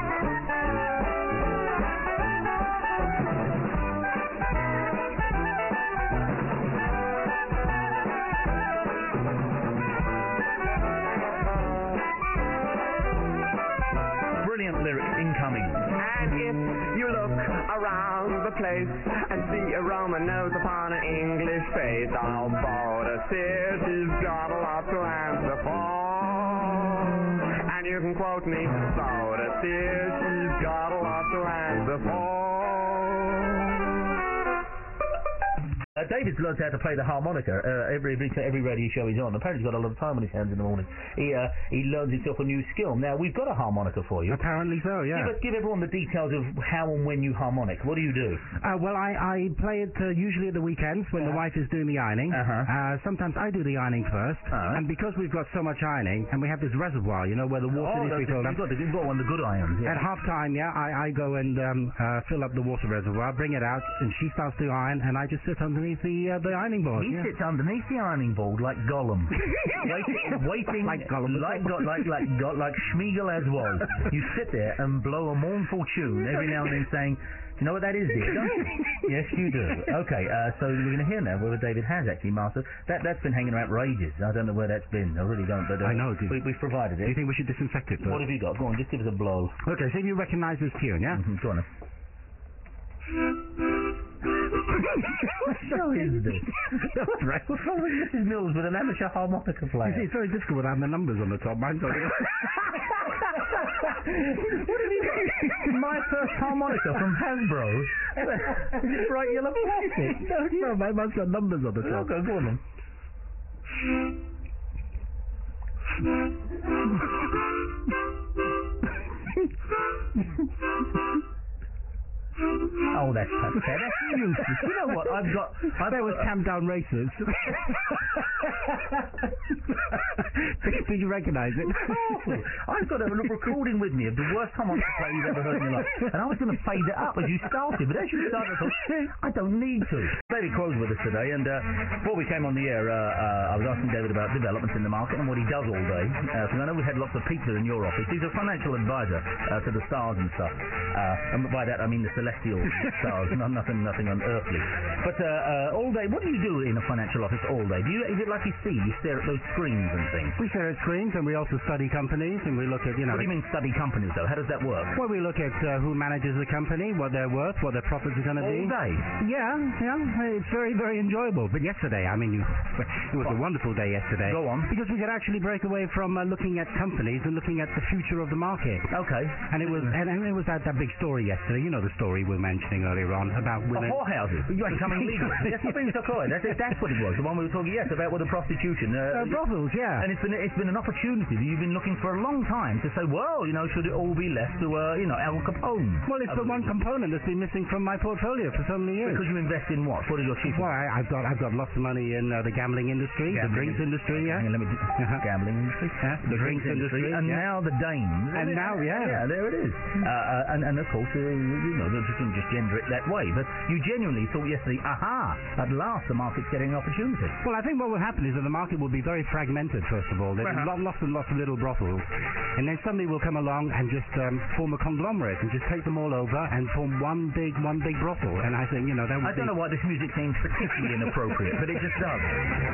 Brilliant lyrics incoming. And if you look around the place and see a Roman nose upon an English face, oh, Boadicea, she's got a lot to answer for. And you can quote me, Boadicea, she's got a lot to answer for. Uh, David's learned how to play the harmonica uh, every, every every radio show he's on. Apparently he's got a lot of time on his hands in the morning. He uh, he learns himself a new skill. Now, we've got a harmonica for you. Apparently so, yeah. Give, us, give everyone the details of how and when you harmonic. What do you do? Uh, well, I, I play it uh, usually at the weekends when uh, the wife is doing the ironing. Uh-huh. Uh, sometimes I do the ironing first. Uh-huh. And because we've got so much ironing, and we have this reservoir, you know, where the water oh, needs to be filled up. You've got, you've got one of the good irons, yeah. At half time, yeah, I, I go and um, uh, fill up the water reservoir, bring it out, and she starts to iron, and I just sit underneath the, uh, the ironing board. He yeah. sits underneath the ironing board like Gollum, waiting, waiting like Gollum, like go, like like go, like Schmiegel as was. You sit there and blow a mournful tune every now and then, saying, "Do you know what that is, dear? Don't you?" Yes, you do. Okay, uh, so we're going to hear now whether David has actually mastered that. That's been hanging around for ages. I don't know where that's been. I really don't. But uh, I know. We, we've provided it. Do you think we should disinfect it first? What have you got? Go on, just give us a blow. Okay, so you recognise this tune, yeah? Mm-hmm. Go on. What show is this? That's right. What's wrong with Missus Mills with an amateur harmonica player? It's, it's very difficult without the numbers on the top. Mine's on the What have you got? My first harmonica from Hasbro. Is it bright yellow plastic? No, no, mine's got numbers on the top. Okay, go on then. Oh, that's pathetic. That's useless. You know what? I've got. I've there was Campdown Racers. Did you recognise it? Oh, I've got a recording with me of the worst harmonica player you've ever heard in your life, and I was going to fade it up as you started, but as you started, I thought, I don't need to. David Crow's with us today, and uh, before we came on the air, uh, uh, I was asking David about developments in the market and what he does all day, because uh, I know we had lots of people in your office. He's a financial advisor uh, to the stars and stuff. Uh, and by that I mean the celestial stars, not nothing, nothing unearthly. But uh, uh, all day, what do you do in a financial office all day? Do you, is it like you see, you stare at those screens and things? We stare at screens, and we also study companies, and we look at, you know... What do you mean study companies, though? How does that work? Well, we look at uh, who manages the company, what they're worth, what their profits are going to be. All day? Yeah, yeah. It's very, very enjoyable. But yesterday, I mean, you, it was a wonderful day yesterday. Go on. Because we could actually break away from uh, looking at companies and looking at the future of the market. Okay. And it was and, and it was that, that big story yesterday. You know the story we were mentioning earlier on about women... The whorehouses. You ain't coming legal. That's not being so coy. That's, that's what it was. The one we were talking, yes, about with the prostitution. Uh, uh, brothels, yeah. And it's been it's been an opportunity that you've been looking for a long time to say, well, you know, should it all be left to, uh, you know, Al Capone? Well, it's the one component that's been missing from my portfolio for so many years. Because you invest in what? What are your chief? Well, I, I've got I've got lots of money in uh, the gambling industry, gambling the drinks industry, yeah. Let me do, uh-huh. Gambling industry, yeah. the, the drinks, drinks industry, industry, and yeah. now the dames. And now, yeah. Yeah, there it is. Uh, uh, and, and of course, uh, you know, you can just gender it that way. But you genuinely thought yesterday, aha, at last the market's getting an opportunity. Well, I think what will happen is that the market will be very fragmented, first of all. There'll be uh-huh. lots and lots of little brothels. And then somebody will come along and just um, form a conglomerate and just take them all over and form one big one big brothel. And I think, you know, that would I don't be... know why this music seems particularly inappropriate, but it just does.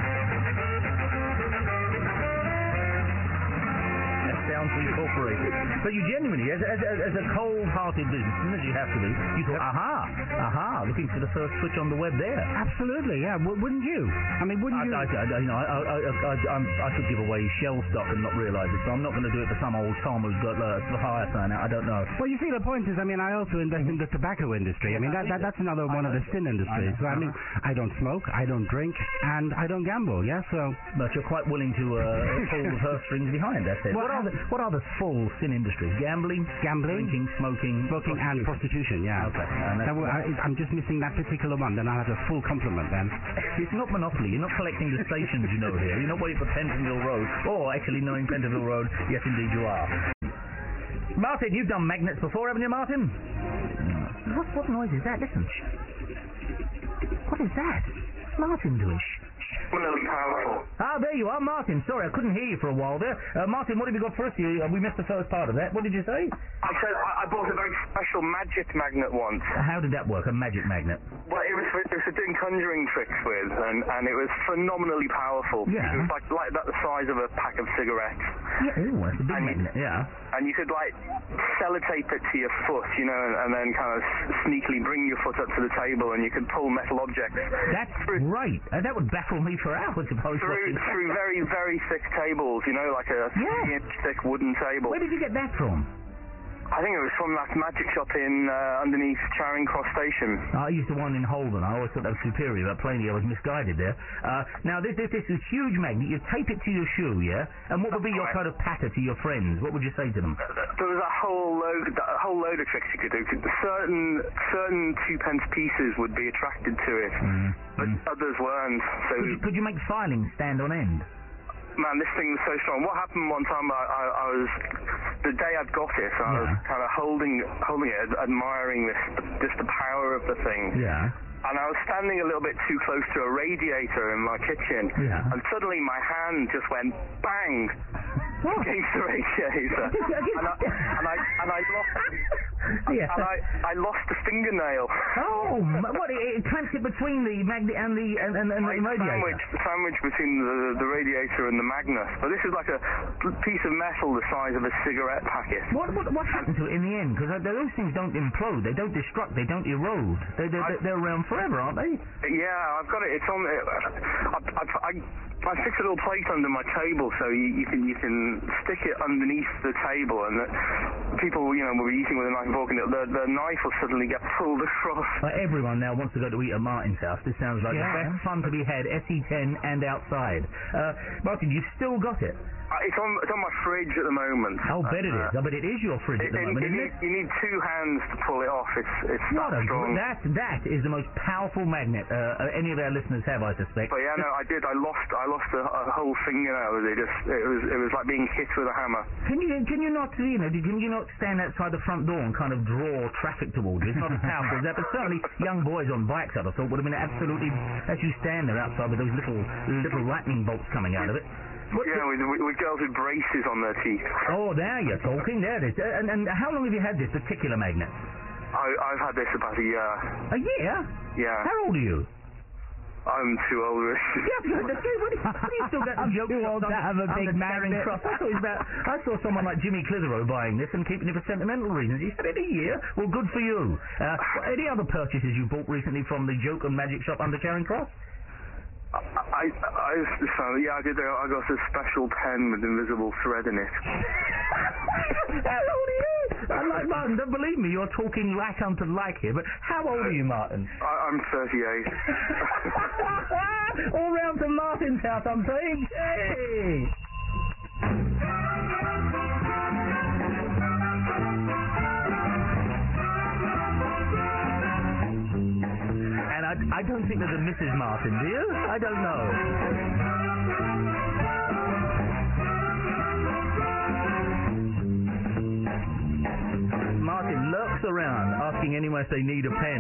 Sounds incorporated. But you genuinely, as, as, as a cold-hearted businessman, as you have to be, you thought, aha, aha, looking for the first switch on the web there. Absolutely, yeah. W- wouldn't you? I mean, wouldn't I, you? I, I, you know, I, I, I, I, I could give away shell stock and not realise it, so I'm not going to do it for some old Tom who's got uh, the higher sign out. I don't know. Well, you see, the point is, I mean, I also invest in the tobacco industry. I mean, that, that that's another one of the sin industries. So, I mean, I don't smoke, I don't drink, and I don't gamble, yeah, so... But you're quite willing to uh, pull the purse strings behind that. Well, what are the, what are the full sin industries? Gambling, gambling, drinking, smoking, smoking, and prostitution. Yeah. Okay. And that will, I, I'm just missing that particular one. Then I'll have a full complement. Then it's not monopoly. You're not collecting the stations, you know. Here, you're not waiting for Pentonville Road, or actually knowing Pentonville Road. Yes, indeed, you are. Martin, you've done magnets before, haven't you, Martin? What what noise is that? Listen. What is that? Martin doing? Really powerful. Ah, there you are, Martin. Sorry, I couldn't hear you for a while there. Uh, Martin, what have you got for us? You, uh, we missed the first part of that. What did you say? I said I, I bought a very special magic magnet once. How did that work, a magic magnet? Well, it was for, it was for doing conjuring tricks with, and, and it was phenomenally powerful. Yeah. It was like, like about the size of a pack of cigarettes. Yeah, ooh, that's a big and magnet, you, yeah. And you could, like, sellotape it to your foot, you know, and, and then kind of sneakily bring your foot up to the table, and you could pull metal objects. That's right. Uh, that would baffle me for hours, suppose. Through, through very, very thick tables, you know, like a three-inch yeah. thick wooden table. Where did you get that from? I think it was from that magic shop in uh, underneath Charing Cross Station. I used the one in Holborn. I always thought that was superior, but plainly I was misguided there. Uh, now, this, this, this is a huge magnet. You tape it to your shoe, yeah? And what would be your kind of patter to your friends? What would you say to them? There was a whole load, a whole load of tricks you could do. Certain, certain two-pence pieces would be attracted to it, mm. but mm. others weren't. So could you, could you make filings stand on end? Man, this thing was so strong. What happened one time, I, I, I was, the day I'd got it, I yeah. was kind of holding holding it, admiring this, just the power of the thing. Yeah. And I was standing a little bit too close to a radiator in my kitchen, yeah. and suddenly my hand just went bang what? against the radiator, and, I, and I and I lost yeah. and I, I lost a fingernail. Oh, what? It, it clamped it between the magnet and the and, and, and the radiator. Sandwich, sandwich between the the radiator and the magnet. But this is like a piece of metal the size of a cigarette packet. What what what happened to it in the end? Because those things don't implode, they don't destruct, they don't erode. They they're, I, they're around forever, aren't they? Yeah, I've got it. It's on. I, I, I, I fixed a little plate under my table so you, you can you can stick it underneath the table, and that people you know will be eating with a knife and fork, and the, the knife will suddenly get pulled across. Well, everyone now wants to go to eat at Martin's house. This sounds like yeah. the best fun to be had, S E ten and outside. Uh, Martin, you've still got it. Uh, it's on it's on my fridge at the moment. I'll uh, bet it is. I bet it is your fridge it, at the it, moment, it, isn't it? it? You need two hands to pull it off. It's it's what that a, strong. That that is the most powerful magnet uh, any of our listeners have, I suspect. But yeah, no, I did. I lost I lost a, a whole fingernail with it. Just it was it was like being hit with a hammer. Can you can you not you know can you not stand outside the front door and kind of draw traffic towards you? It's not as powerful as that, but certainly young boys on bikes, I'd have thought, would have been absolutely as you stand there outside with those little little lightning bolts coming out of it. What yeah, with, with, with girls with braces on their teeth. Oh, there you're talking. There it is. Uh, and, and how long have you had this particular magnet? I, I've had this about a year. A year? Yeah. How old are you? I'm too old. Yeah, that's it. What do you, what do you still got the joke too old to have a big magnet. Cross. I, thought it was about, I saw someone like Jimmy Clitheroe buying this and keeping it for sentimental reasons. He said it a year. Well, good for you. Uh, any other purchases you bought recently from the joke and magic shop under Charing Cross? I, I, I found, yeah, I did. I got a special pen with invisible thread in it. How old are you? I like Martin. Don't believe me. You're talking like unto like here. But how old are you, Martin? I, I'm thirty-eight. All round to Martin's house, I'm saying. Hey. I, I don't think there's a Missus Martin, do you? I don't know. Martin lurks around, asking anyone if they need a pen.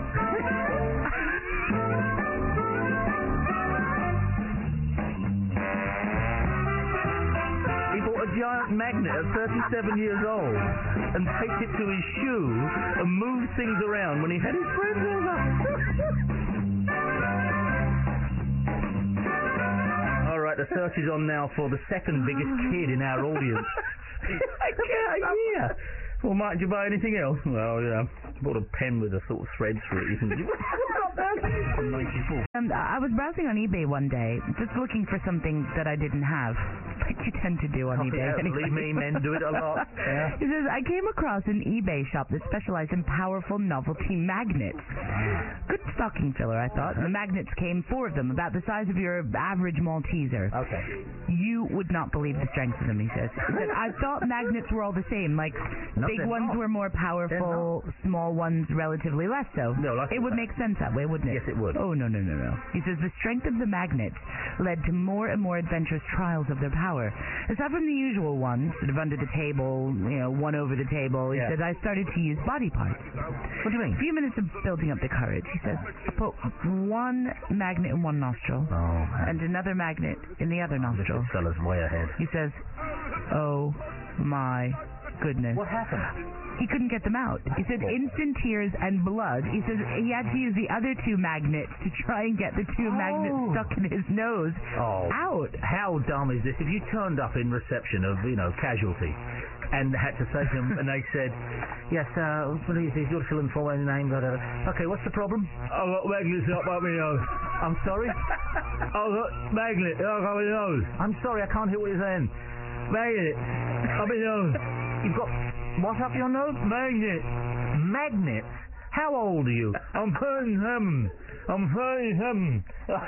He bought a giant magnet at thirty-seven years old and taped it to his shoe and moved things around when he had his friends over. All right, the search is on now for the second biggest kid in our audience. I can't hear. Well, Mike, did you buy anything else? Well, yeah, bought a pen with a sort of thread through it. From ninety-four. Um, I was browsing on eBay one day, just looking for something that I didn't have, like you tend to do on oh, eBay. Yeah, anyway. believe me, men do it a lot. Yeah. He says, I came across an eBay shop that specialized in powerful novelty magnets. Good stocking filler, I thought. The magnets came, four of them, about the size of your average Malteser. Okay. You would not believe the strength of them, he says. He said, I thought magnets were all the same, like no, big ones not. were more powerful, small ones relatively less so. No, like it would make sense that way, wouldn't it? Yes, it would. Oh, no, no, no, no. He says the strength of the magnets led to more and more adventurous trials of their power. Aside from the usual ones, sort of under the table, you know, one over the table, he yeah. says, I started to use body parts. What do you mean? A few minutes of building up the courage. He says, I put one magnet in one nostril oh, and another magnet in the other nostril. This fella's way ahead. He says, oh my goodness. What happened? He couldn't get them out. He said instant tears and blood. He says he had to use the other two magnets to try and get the two oh. magnets stuck in his nose oh. out. How dumb is this? If you turned up in reception of, you know, casualty and had to say to them, and they said, yes, uh, what is this? You're filling for my name, blah, blah, blah. Okay, what's the problem? I've got magnets up my nose. I'm sorry? I've got magnets up my nose. I'm sorry, I can't hear what you're saying. Magnet up my nose. You've got what up your nose? Magnet. Magnets? How old are you? I'm thirty-seven. I'm thirty-seven.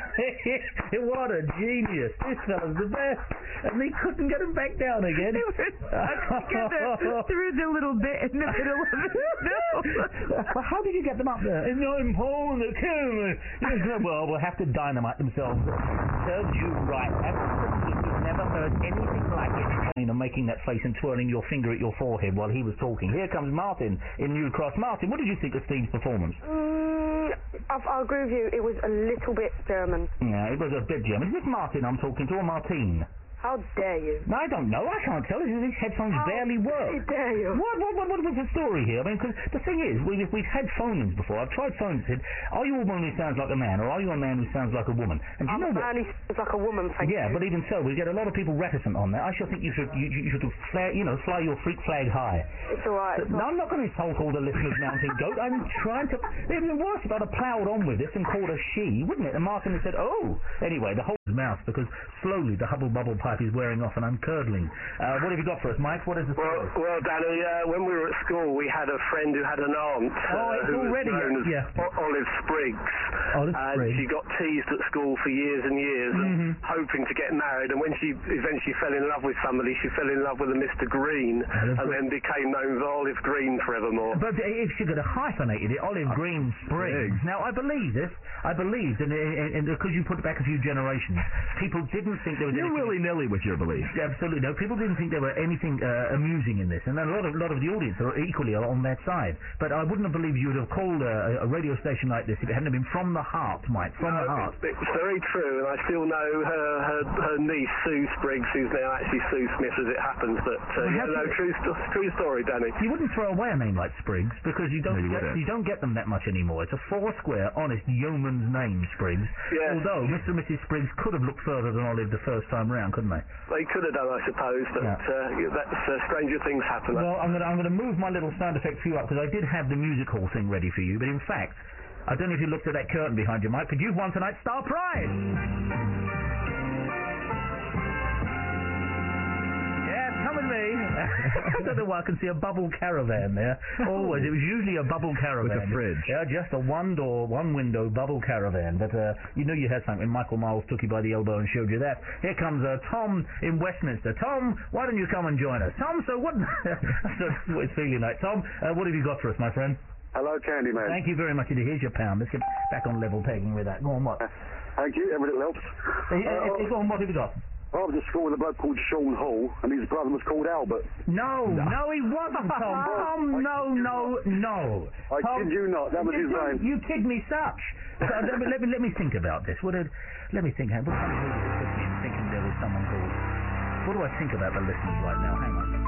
What a genius. This fella's the best. And he couldn't get him back down again. They were stuck together through the little bit in the middle of his nose. Well, how did you get them up there? It's not important to kill me. Well, we'll have to dynamite themselves. Serves you right. Absolutely. We've never heard anything like it. You know, making that face and twirling your finger at your forehead while he was talking. Here comes Martin in New Cross. Martin, what did you think of Steve's performance? Mm, I'll, I'll agree with you. It was a little bit German. Yeah, it was a bit German. Is this Martin I'm talking to or Martine? How dare you? No, I don't know. I can't tell. These headphones How barely work. How dare you? What, what, what, what was the story here? I mean, because the thing is, we've, we've had phone-ins before. I've tried phone-ins and said, are you a woman who sounds like a man, or are you a man who sounds like a woman? And do you I'm know a what? man who sounds like a woman, thank Yeah, you. but even so, we get a lot of people reticent on that. I should think you should, you, you should fly, you know, fly your freak flag high. It's all right. But, no, I'm not going to insult all the listeners mounting goat. I'm trying to... It would be worse if I'd have ploughed on with this and called her she, wouldn't it? And Martin had said, oh. Anyway, the whole mouth, because slowly the hubble bubble pipe is wearing off and I'm curdling. Uh, what have you got for us, Mike? What is the well, well, Danny, uh, when we were at school, we had a friend who had an aunt uh, oh, it's who already, was known as yeah. o- Olive Spriggs. Olive and Spriggs. she got teased at school for years and years, mm-hmm. and hoping to get married. And when she eventually fell in love with somebody, she fell in love with a Mister Green, Olive and then became known as Olive Green forevermore. But if she could have hyphenated it, Olive Green Spriggs. Now, I believe this. I believed, and because you put it back a few generations, People didn't think there was You're anything... willy-nilly with your beliefs. Absolutely. No, people didn't think there were anything uh, amusing in this, and a lot of lot of the audience are equally on that side. But I wouldn't have believed you would have called a, a radio station like this if it hadn't been from the heart, Mike, from no, the heart. It's, it's very true, and I still know her, her, her niece, Sue Spriggs, who's now actually Sue Smith as it happens, but uh, Well, yeah, no, you- true, sto- true story, Danny. You wouldn't throw away a name like Spriggs because you don't No, you get, wouldn't. you don't get them that much anymore. It's a four-square, honest yeoman's name, Spriggs. Yes. Although Mister and Missus Spriggs could have looked further than Olive the first time round, couldn't they? They could have done, I suppose, but Yeah. uh, yeah, that's uh, stranger things happen. Well, I'm going to I'm going to move my little sound effect for you up because I did have the music hall thing ready for you, but in fact, I don't know if you looked at that curtain behind you, Mike, but you've won tonight's Star Prize. Yes, come with me. I don't know why I can see a bubble caravan there. Always, it was usually a bubble caravan With a fridge. Yeah, just a one-door, one-window bubble caravan. But uh, you knew you had something when Michael Miles took you by the elbow and showed you that. Here comes uh, Tom in Westminster. Tom, why don't you come and join us? Tom, so what? That's what it's feeling like. Tom, uh, what have you got for us, my friend? Hello, Candyman. Thank you very much. Here's your pound. Let's get back on level pegging with that. Go on, what? Thank you, everything helps. Hey, hey, hey, go on, what have you got? I was at school with a bloke called Sean Hall, and his brother was called Albert. No, no, he wasn't, Tom. Tom, no, no, no. I Tom, kid you not, that was his you, name. You kid me such. So, let, me, let, me, let me think about this. What did, let me think. What kind of movie would put me in thinking there was someone called... What do I think about the listeners right now? Hang on.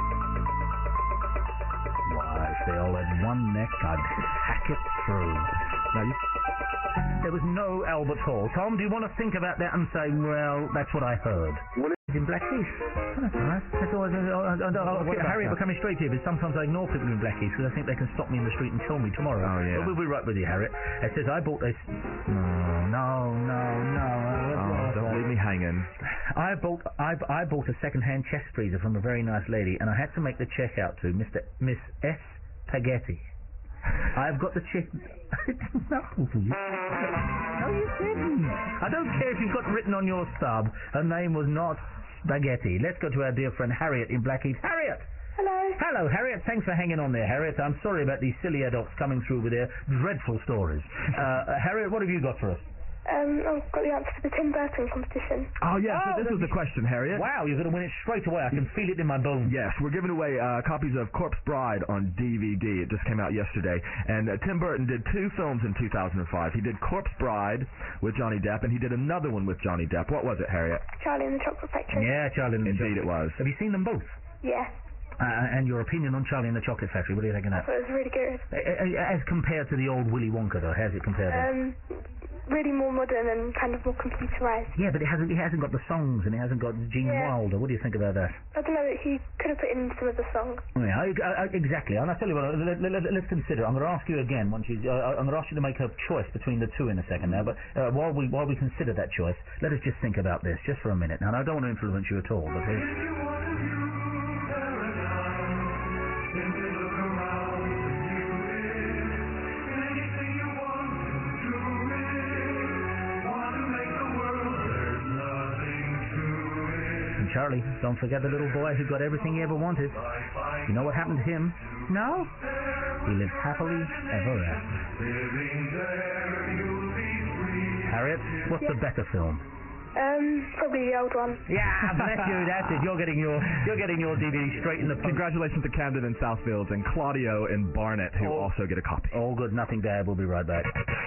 Why, if they all had one neck, I'd hack it through. Now, you... There was no Albert Hall. Tom, do you want to think about that and say, well, that's what I heard? Well, it's in Blackheath. Oh, that's all right. That's all. I, I, I, I, What about Harry, that? we're coming straight here, but sometimes I ignore people in Blackheath because I think they can stop me in the street and kill me tomorrow. Oh, yeah. But we'll be right with you, Harriet. It says, I bought this... No, no, no, no. Oh, don't leave me hanging. I bought I, I bought a second-hand chest freezer from a very nice lady, and I had to make the check out to Mister Miss S. Spaghetti. I've got the check. No, you no, you didn't. I don't care if you've got written on your stub. Her name was not Spaghetti. Let's go to our dear friend Harriet in Blackheath. Harriet. Hello. Hello, Harriet. Thanks for hanging on there, Harriet. I'm sorry about these silly adults coming through with their dreadful stories. Uh, Harriet, what have you got for us? Um, I've got the answer for the Tim Burton competition. Oh, yes, Oh, so this was the question, Harriet. Wow, you're going to win it straight away. I can feel it in my bones. Yes, we're giving away uh, copies of Corpse Bride on D V D. It just came out yesterday. And uh, Tim Burton did two films in two thousand five. He did Corpse Bride with Johnny Depp, and he did another one with Johnny Depp. What was it, Harriet? Charlie and the Chocolate Factory. Yeah, Charlie and the Indeed it was. Have you seen them both? Yeah. Uh, and your opinion on Charlie and the Chocolate Factory, what do you think of that? I thought it was really good. Uh, uh, As compared to the old Willy Wonka, though, how's it compared? to? Um, really more modern and kind of more computerized. Yeah, but it hasn't. It hasn't got the songs, and it hasn't got Gene Yeah. Wilder. What do you think about that? I don't know, he could have put in some of the songs. Yeah, I, I, I- exactly. And I tell you what, let, let, let, let's consider. I'm going to ask you again. Once you, uh, I'm going to ask you to make a choice between the two in a second now. But uh, while we while we consider that choice, let us just think about this just for a minute. Now, I don't want to influence you at all, but. Uh, And Charlie, don't forget the little boy who got everything he ever wanted. You know what happened to him? No? He lived happily ever after. Harriet, what's the better film? Um, probably the old one. Yeah, bless you, that's it. You're getting your you're getting your D V D straight in the post. Congratulations to Camden and Southfields and Claudio and Barnett, who Oh. also get a copy. All good, nothing bad. We'll be right back.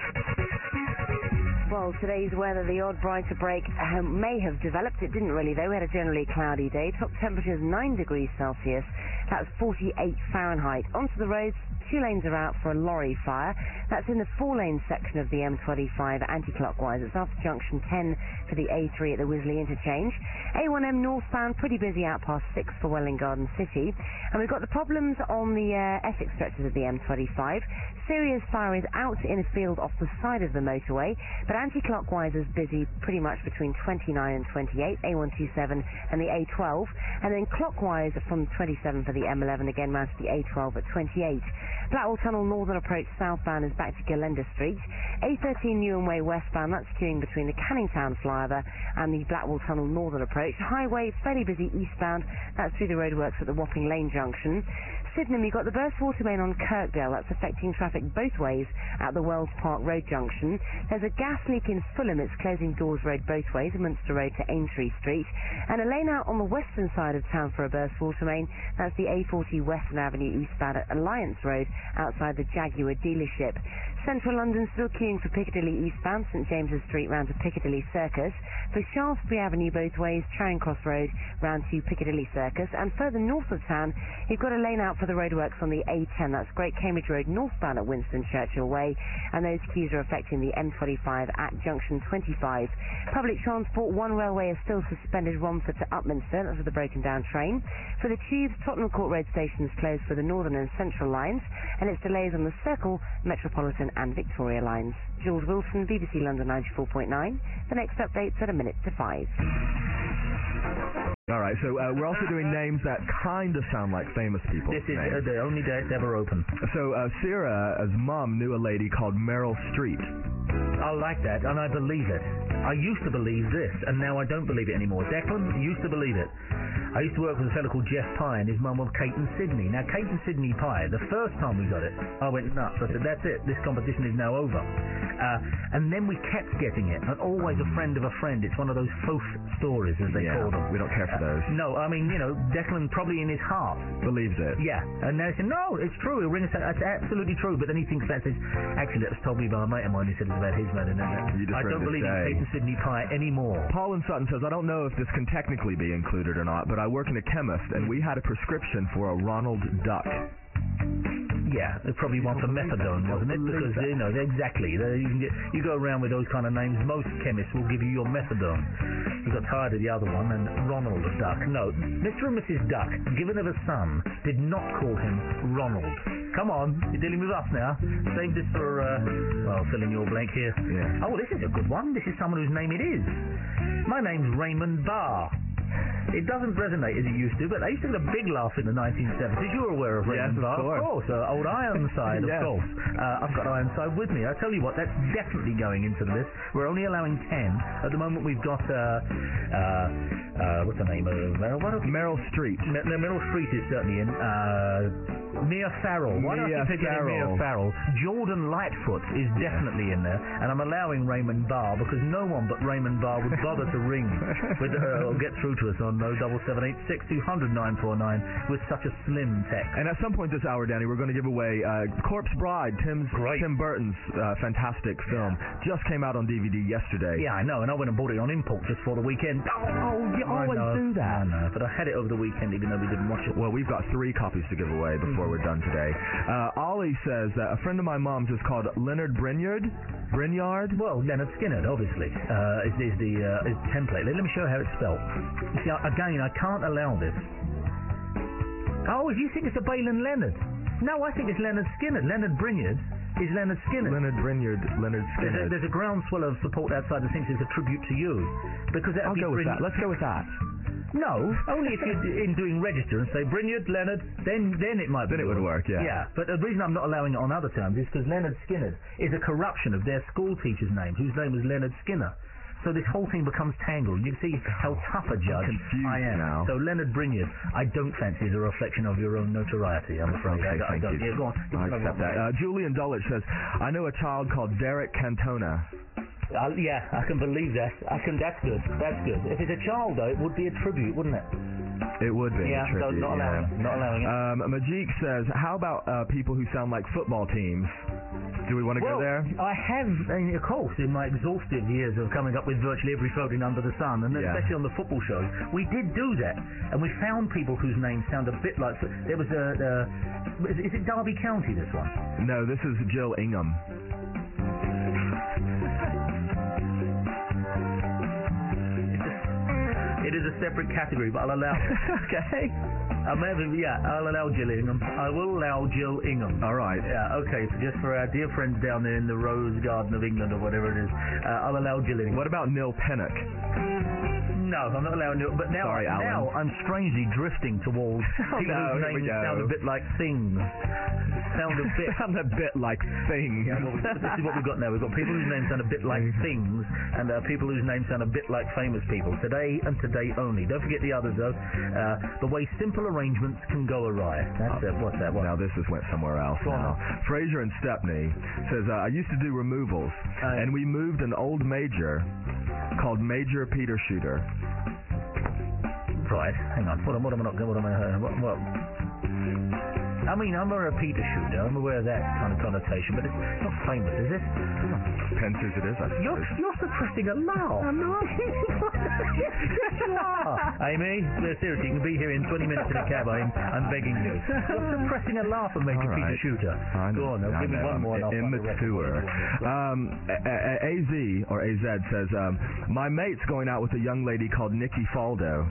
Well, today's weather, the odd brighter break, um, may have developed. It didn't really, though. We had a generally cloudy day. Top temperatures nine degrees Celsius. That's forty-eight Fahrenheit. Onto the roads, two lanes are out for a lorry fire. That's in the four-lane section of the M twenty-five anti-clockwise. It's after junction ten for the A three at the Wisley interchange. A one M northbound, pretty busy out past six for Welling Garden City. And we've got the problems on the uh, Essex stretches of the M twenty-five. Serious fire is out in a field off the side of the motorway, but anti-clockwise is busy pretty much between twenty-nine and twenty-eight, A one twenty-seven and the A twelve, and then clockwise from twenty-seven for the M eleven, again round to the A twelve at twenty-eight. Blackwall Tunnel northern approach southbound is back to Galenda Street. A thirteen Newham Way westbound, that's queuing between the Canning Town flyover and the Blackwall Tunnel northern approach. Highway fairly busy eastbound, that's through the roadworks at the Wapping Lane junction. Sydenham, you've got the burst water main on Kirkdale. That's affecting traffic both ways at the Wells Park Road junction. There's a gas leak in Fulham. It's closing Dawes Road both ways, Munster Road to Aintree Street. And a lane out on the western side of town for a burst water main. That's the A forty Western Avenue eastbound at Alliance Road outside the Jaguar dealership. Central London still queuing for Piccadilly eastbound, St James's Street round to Piccadilly Circus. For Shaftesbury Avenue both ways, Charing Cross Road round to Piccadilly Circus. And further north of town, you've got a lane out for the roadworks on the A ten. That's Great Cambridge Road northbound at Winston Churchill Way. And those queues are affecting the M twenty-five at junction twenty-five. Public transport, one railway is still suspended, Romford to Upminster. That's with a broken down train. For the tubes, Tottenham Court Road station is closed for the northern and central lines. And it's delays on the Circle, Metropolitan and Victoria lines. Jules Wilson, B B C London ninety-four point nine. The next update's at a minute to five. All right, so uh, we're also doing names that kind of sound like famous people. This is uh, the only day it's ever open. So uh, Sarah's mom knew a lady called Meryl Streep. I like that, and I believe it. I used to believe this, and now I don't believe it anymore. Declan used to believe it. I used to work with a fellow called Jeff Pye, and his mum was Kate and Sydney. Now, Kate and Sydney Pye, the first time we got it, I went nuts. I said, that's it, this competition is now over. Uh, and then we kept getting it, and always a friend of a friend. It's one of those faux stories, as they yeah, call them. We don't care for those. Uh, no, I mean, you know, Declan probably in his heart believes it. Yeah, and now he said, no, it's true. He'll ring us out. It's absolutely true. But then he thinks back and says, actually, that was told me by a mate of mine who said it's about his man. And you just I don't believe in Kate and Sydney Pye anymore. Paul in Sutton says, I don't know if this can technically be included or not, but I work in a chemist, and we had a prescription for a Ronald Duck. Yeah, they probably want the methadone, wasn't it? Because, you know, exactly. You, can get, you go around with those kind of names, most chemists will give you your methadone. You got tired of the other one, and Ronald Duck. No, Mister and Missus Duck, given of a son, did not call him Ronald. Come on, you're dealing with us now. Save this for, uh, well, fill in your blank here. Yeah. Oh, this is a good one. This is someone whose name it is. My name's Raymond Barr. It doesn't resonate as it used to, but they used to get a big laugh in the nineteen seventies. You were aware of Raymond yes, Barr, of course. Of course, uh, old Ironside, of yes. course. Uh, I've got Ironside with me. I tell you what, that's definitely going into the list. We're only allowing ten. At the moment, we've got uh, uh, uh, what's her name? Uh, Meryl, what Meryl Streep. M- Meryl Streep is certainly in. Uh, Mia Farrow. Why don't you pick in Mia Farrow? Jordan Lightfoot is definitely in there, and I'm allowing Raymond Barr because no one but Raymond Barr would bother to ring with, uh, or get through to us on oh seven seven eight six two zero zero nine four nine with such a slim text. And at some point this hour, Danny, we're going to give away uh, Corpse Bride, Tim's Great. Tim Burton's uh, fantastic film. Yeah. Just came out on D V D yesterday. Yeah, I know, and I went and bought it on import just for the weekend. Oh, you always do that. I know, but I had it over the weekend even though we didn't watch it. Well, we've got three copies to give away before we're done today. Uh, Ollie says that a friend of my mom's is called Leonard Brynard. Brynard? Well, Leonard Skinner, obviously, uh, is, is the uh, is template. Let, let me show you how it's spelled. You see, again, I can't allow this. Oh, you think it's a Balin Leonard? No, I think it's Leonard Skinner. Leonard Brynard is Leonard Skinner. Leonard Brynard, Leonard Skinner. There's a, there's a groundswell of support outside that thinks it's a tribute to you. Because I'll go with that. Let's go with that. No, only if you're in doing register and say Brynard, Leonard, then then it might be. Then it would work, yeah. Yeah, but the reason I'm not allowing it on other terms is because Leonard Skinner is a corruption of their school teacher's name, whose name was Leonard Skinner. So this whole thing becomes tangled. You can see how tough a judge I am. Now. So Leonard Brynard, I don't fancy as a reflection of your own notoriety, I'm afraid. Okay, I, I thank don't. you. Yeah, go on. I accept that. Uh, Julian Dulwich says, I know a child called Derek Cantona. Uh, yeah, I can believe that. I can. That's good. That's good. If it's a child, though, it would be a tribute, wouldn't it? It would be. Yeah, a tribute, not allowing yeah. it. Not allowing it. Um, Majik says, how about uh, people who sound like football teams? Do we want to well, go there? I have, I mean, of course, in my exhaustive years of coming up with virtually every floating under the sun, and yeah. especially on the football shows, we did do that, and we found people whose names sound a bit like. There was a. Uh, is, is it Derby County? This one? No, this is Jill Ingham. It is a separate category, but I'll allow it. Okay. I may have, yeah, I'll allow Jill Ingham. I will allow Jill Ingham. All right. Yeah, okay, so just for our dear friends down there in the Rose Garden of England or whatever it is, uh, I'll allow Jill Ingham. What about Neil Pennock? No, I'm not allowing you. But now, Sorry, Alan. now I'm strangely drifting towards Oh, people no, whose here we names go. sound a bit like things. Sound a bit. Sound a bit like things. Yeah, well, this is what we've got now. We've got people whose names sound a bit like things, and uh, people whose names sound a bit like famous people. Today and today only. Don't forget the others, though. Uh, the way simple arrangements can go awry. That's uh, what's that? What? Now this has went somewhere else. Go on. Now, Fraser and Stepney says uh, I used to do removals, Uh, and we moved an old major called Major Peter Shooter. Right. Hang on. What am, what am I not? What am I? Uh, what? what? I mean, I'm aware of Peter Shooter. I'm aware of that kind of connotation, but it's not famous, is it? Depends whose it is, I suppose. You're, you're suppressing a laugh. I'm not. Yes, you are. Amy, uh, seriously, you can be here in twenty minutes in a cab. I'm, I'm begging you. You're suppressing a laugh at Major All right. Peter Shooter. I know, Go on, now, I give me know, one more. And I'll I'm find the rest of immature. it. Um, A- A- AZ, or A Z, says, um, my mate's going out with a young lady called Nikki Faldo.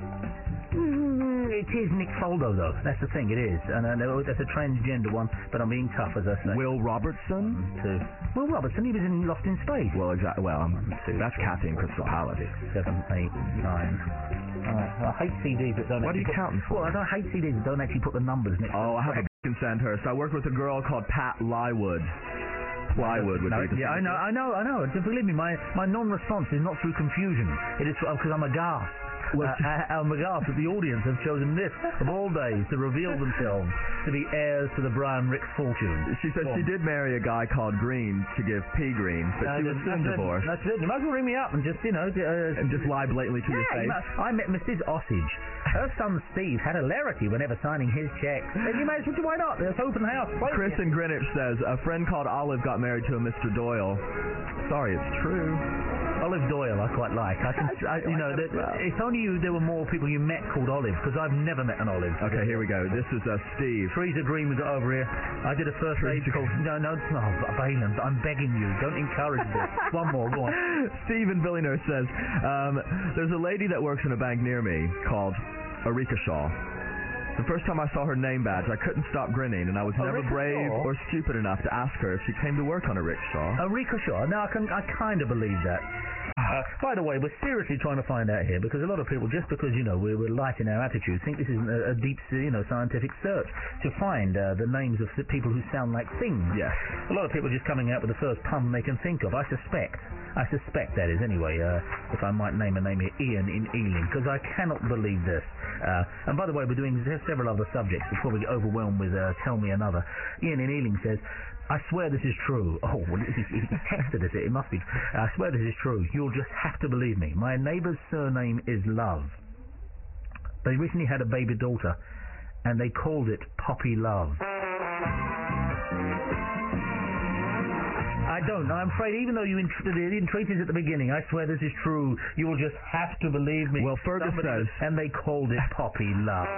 Mm, it is Nick Faldo, though. That's the thing, it is. And I know that's a transgender one, but I'm being tough, as I say. Will Robertson? One, two. Will Robertson, he was in Lost in Space. Well, exactly. Well, um, that's Kathy in Crystal Palace. Six, seven, eight, nine. Alright, I hate C Ds that don't What are actually you put, counting for? Well, I don't hate C Ds that don't actually put the numbers next Oh, I to have a can send her. So I worked with a girl called Pat Lywood. Plywood would no, be the yeah, I know, I know, I know. Just believe me, my, my non-response is not through confusion. It is because I'm aghast. Uh, I'm aghast that the audience have chosen this, of all days, to reveal themselves to be heirs to the Brian Ricks fortune. She said she did marry a guy called Green to give P Green, but Uh, she was that's- soon that's it. divorced. That's it. You might as well ring me up and just, you know... Uh, and just lie blatantly to your yeah, face. you might- I met Missus Osage. Her son Steve had hilarity whenever signing his checks. And you may as well, why not? It's open house. Wait. Chris in Greenwich says, a friend called Olive got married to a Mister Doyle. Sorry, it's true. Olive Doyle, I quite like. I can, I, you know, that, if only you, there were more people you met called Olive, because I've never met an Olive. Okay, here we go. This is uh, Steve. Teresa Green we got over here. I did a first aid called... No, no, no, Balen, I'm begging you. Don't encourage this. One more, go on. Steve in Billinghurst says, um, there's a lady that works in a bank near me called Erika Shaw. The first time I saw her name badge, I couldn't stop grinning, and I was never Erika brave Shaw? or stupid enough to ask her if she came to work on a rickshaw. Erika Shaw. Now, I can, I kind of believe that. Uh, by the way, we're seriously trying to find out here, because a lot of people, just because, you know, we're, we're light in our attitude, think this is a, a deep, you know, scientific search to find uh, the names of the people who sound like things. Yes. A lot of people are just coming out with the first pun they can think of. I suspect, I suspect that is anyway, uh, if I might name a name here, Ian in Ealing, because I cannot believe this. Uh, and by the way, we're doing several other subjects before we get overwhelmed with uh, Tell Me Another. Ian in Ealing says, I swear this is true. Oh, well, he, he texted us it. It must be. I swear this is true. You'll just have to believe me. My neighbour's surname is Love. They recently had a baby daughter, and they called it Poppy Love. I don't. I'm afraid, even though you ent- entreated at the beginning, I swear this is true. You'll just have to believe me. Well, Fergus Somebody, says... And they called it Poppy Love.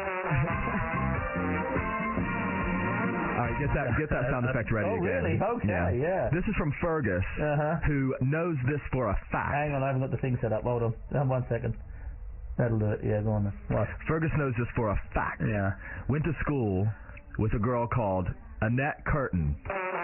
All right, get that get that sound effect ready oh, again. really? Okay, yeah. This is from Fergus, Uh-huh. who knows this for a fact. Hang on, I haven't got the thing set up. Hold on. Uh, one second. That'll do it. Yeah, go on then. What? Fergus knows this for a fact. Yeah. Went to school with a girl called Annette Curtin.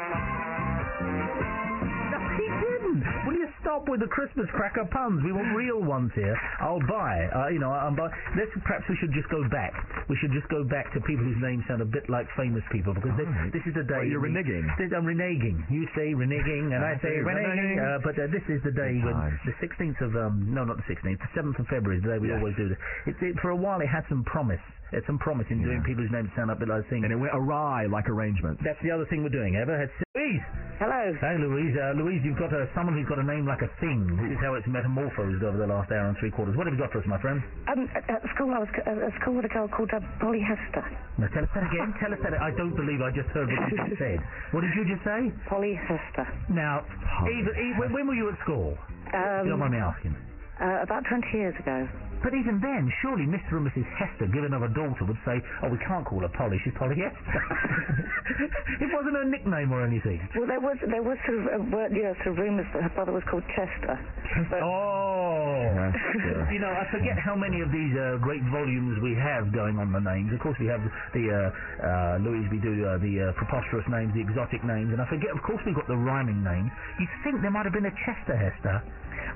No, he didn't. Will you stop with the Christmas cracker puns? We want real ones here. I'll buy. Uh, you know, I'm buy. Let's perhaps we should just go back. We should just go back to people whose names sound a bit like famous people, because this, Right. this is the day. Well, you're we- reneging. This, I'm reneging. You say reneging, and I, I say say reneging. reneging. Uh, but uh, this is the day when Times. the sixteenth of um, no, not the sixteenth, the seventh of February is the day we Yes. always do this. It, it, for a while, it had some promise. It's some promise in doing Yeah. people whose names sound a bit like things. And it went awry like arrangements. That's the other thing we're doing. Ever had Louise? Hello. Hey, Louise. Uh, Louise, you've got uh, someone who's got a name like a thing. This is how it's metamorphosed over the last hour and three quarters. What have you got for us, my friend? Um, at, at school, I was c- at school with a girl called uh, Polly Hester. Now, tell us that again. Tell us that. I don't believe I just heard what you just said. What did you just say? Polly Hester. Now, even, even, when were you at school? If you don't mind Um, me asking. uh, about twenty years ago. But even then, surely Mister and Missus Hester, given her a daughter, would say, oh, we can't call her Polly, she's Polly Hester. It wasn't her nickname or anything. Well, there was there was sort of uh, word, you know, sort of rumours that her brother was called Chester. But Oh! You know, I forget how many of these uh, great volumes we have going on the names. Of course, we have the, uh, uh, Louise, we do uh, the uh, preposterous names, the exotic names, and I forget, of course, we've got the rhyming names. You'd think there might have been a Chester Hester.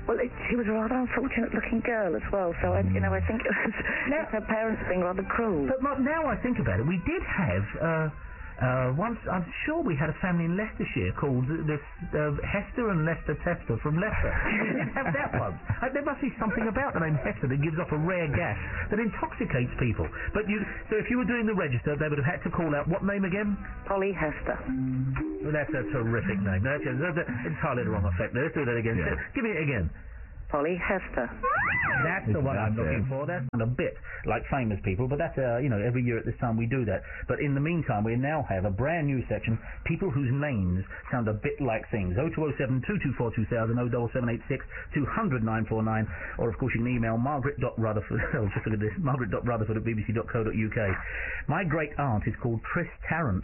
Well, it, she was a rather unfortunate-looking girl as well, so I, you know, I think it was Now- her parents being rather cruel. But Mark, now I think about it, we did have uh, uh, once. I'm sure we had a family in Leicestershire called this uh, Hester and Lester Tester from Leicester. We didn't have that one. Uh, there must be something about the name Hester that gives off a rare gas that intoxicates people. But you, so if you were doing the register, they would have had to call out what name again? Polly Hester. Well, that's a terrific name. That's, that's entirely the wrong effect. Let's do that again. Yeah. Give me it again. Polly Hester. That's the one I'm That's looking it. for. That's a bit like famous people, but that's, uh, you know, every year at this time we do that. But in the meantime, we now have a brand new section, people whose names sound a bit like things. oh two oh seven, two two four, two thousand, oh seven seven eight six, two hundred, nine four nine, or of course you can email margaret.rutherford, oh, just look at this, margaret.rutherford at bbc.co.uk. My great aunt is called Tris Tarrant.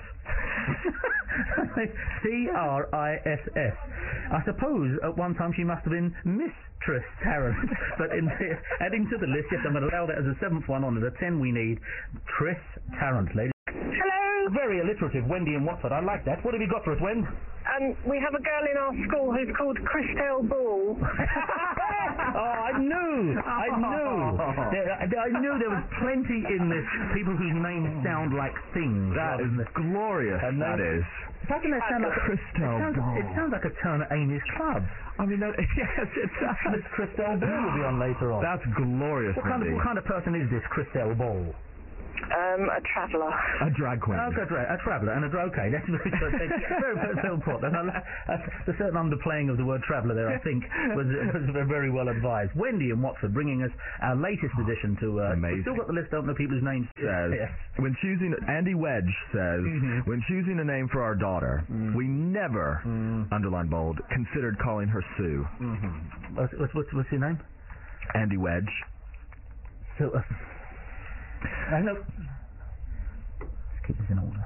T R I S S. I suppose at one time she must have been Miss Tris Tarrant, but in the, adding to the list, yes, I'm going to allow that as a seventh one on the ten we need, Tris Tarrant, ladies. Hello. Very alliterative, Wendy in Watford. I like that. What have you got for us, Wen? Um, we have a girl in our school who's called Christelle Ball. Oh, I knew, I knew, there, I knew there was plenty in this. People whose names sound like things. That is glorious. And that is. Doesn't that sound like Christelle it sounds, Ball? It sounds like a turn at Amy's Club. I mean, that, yes, it does. Miss Christelle Ball will be on later on. That's glorious, What kind, of, Wendy. what kind of person is this Christelle Ball? Um, a traveller. A drag queen. Oh, a, dra- a traveller and a dra- okay, that's very good. very, very well put. And I, uh, the certain underplaying of the word traveller there, I think, was, was very well advised. Wendy in Watford bringing us our latest addition to. Uh, Amazing. We've still got the list, don't know people's names. Says, Yes. when choosing, Andy Wedge says, Mhm. when choosing a name for our daughter, Mm. we never, Mm. underline bold, considered calling her Sue. Mm-hmm. What's, what's, what's, what's your name? Andy Wedge. So, uh, I know. Let's keep this in order.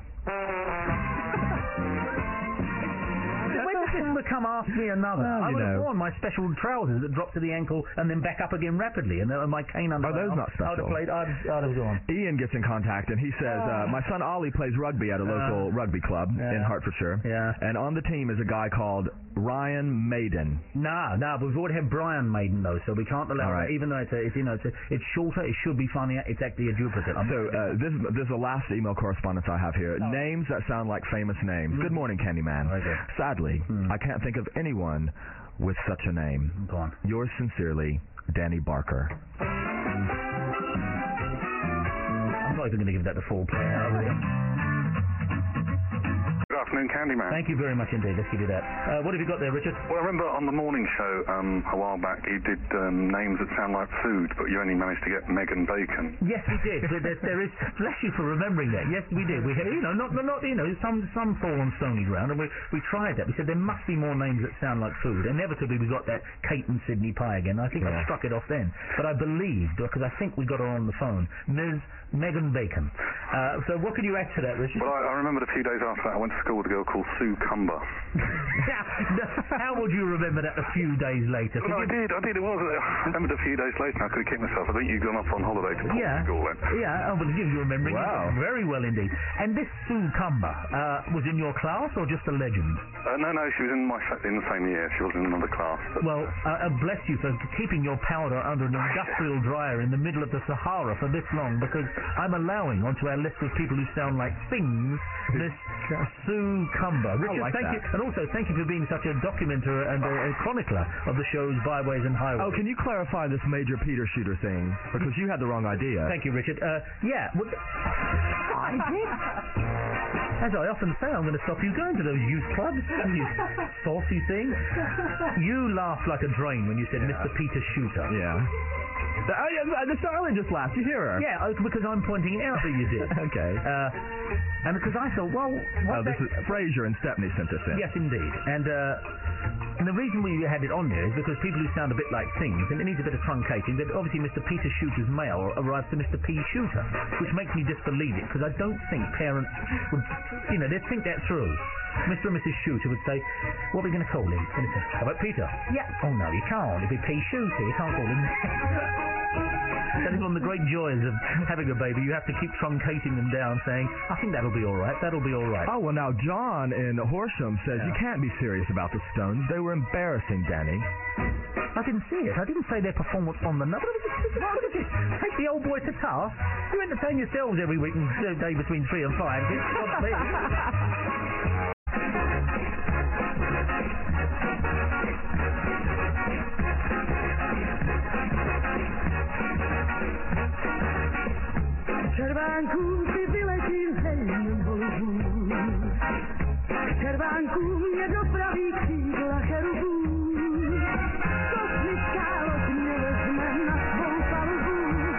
When did this become Ask Me Another? Well, I you would have know. worn my special trousers that drop to the ankle and then back up again rapidly, and then my cane under Are my those arm. not I would have special? played. I'd, I'd have gone. Ian gets in contact and he says, uh, my son Ollie plays rugby at a local rugby club yeah. in Hertfordshire. Yeah. And on the team is a guy called Ryan Maiden. No, no, but we've already had Brian Maiden though, so we can't allow All right. that. Even though it's, a, it's you know it's, a, it's shorter, it should be funnier. It's actually a duplicate. I'm So uh, this, this is the last email correspondence I have here. Oh. Names that sound like famous names. Mm. Good morning, Candyman. Okay. Sadly, Mm. I can't think of anyone with such a name. Go on. Yours sincerely, Danny Barker. I'm not even going to give that the full play. are we? Good afternoon, Candyman. Thank you very much indeed. Let's give you that. Uh, what have you got there, Richard? Well, I remember on the morning show um, a while back you did um, names that sound like food, but you only managed to get Megan Bacon. Yes, we did. But there, there is. Bless you for remembering that. Yes, we did. We, had, you know, not, not, you know, some, some fall on stony ground, and we, we tried that. We said there must be more names that sound like food. Inevitably, we got that Kate and Sydney Pie again. I think Yeah. I struck it off then. But I believed, because I think we got her on the phone, Miz Megan Bacon. Uh, so what can you add to that, Richard? Well, I, I remembered a few days after that I went to school with a girl called Sue Cumber. How would you remember that a few days later? Well, I did, I did. It was. I remembered a few days later and I couldn't keep myself. I think you'd gone off on holiday to Yeah. Portugal then. Yeah, I believe you're remembering Wow. it very well indeed. And this Sue Cumber uh, was in your class or just a legend? Uh, no, no, she was in my fa- in the same year. She was in another class. But Well, uh, uh, bless you for keeping your powder under an industrial dryer in the middle of the Sahara for this long, because I'm allowing onto our list of people who sound like things Miss Sue Cumber. Richard, like thank that. you, and also thank you for being such a documenter and a, a chronicler of the show's byways and highways. Oh, can you clarify this Major Peter Shooter thing? Because you had the wrong idea. Thank you, Richard. Uh, yeah. Well, I did. As I often say, I'm going to stop you going to those youth clubs, you saucy thing. You laughed like a drain when you said Mister Peter Shooter. Yeah. Oh, yeah, the Starling just laughed. You hear her? Yeah, oh, because I'm pointing it out that you did. Okay. Uh, and because I thought, well, what Oh, this is Fraser and Stepney sent this in. Yes, indeed. And uh, and the reason we had it on there is because people who sound a bit like things, and it needs a bit of truncating, that obviously Mister Peter Shooter's mail arrives to Mister P. Shooter, which makes me disbelieve it, because I don't think parents would, you know, they'd think that through. Mister and Missus Shooter would say, what are we going to call him? And say, how about Peter? Yeah. Oh, no, you can't. It'd be P. Shooter. You can't call him. That is one of the great joys of having a baby. You have to keep truncating them down, saying, I think that'll be all right. That'll be all right. Oh, well, now John in Horsham says Yeah. you can't be serious about the Stones. They were embarrassing, Danny. I didn't see it. I didn't say their performance on the number. What is it? Take the old boy to task. You entertain yourselves every week and uh, day between three and five. It's not me. Červánku si vyletím hejnem volbů. Červánku mě dopraví křídla cherubů. Kosmická loď mě vezme na svou palubu.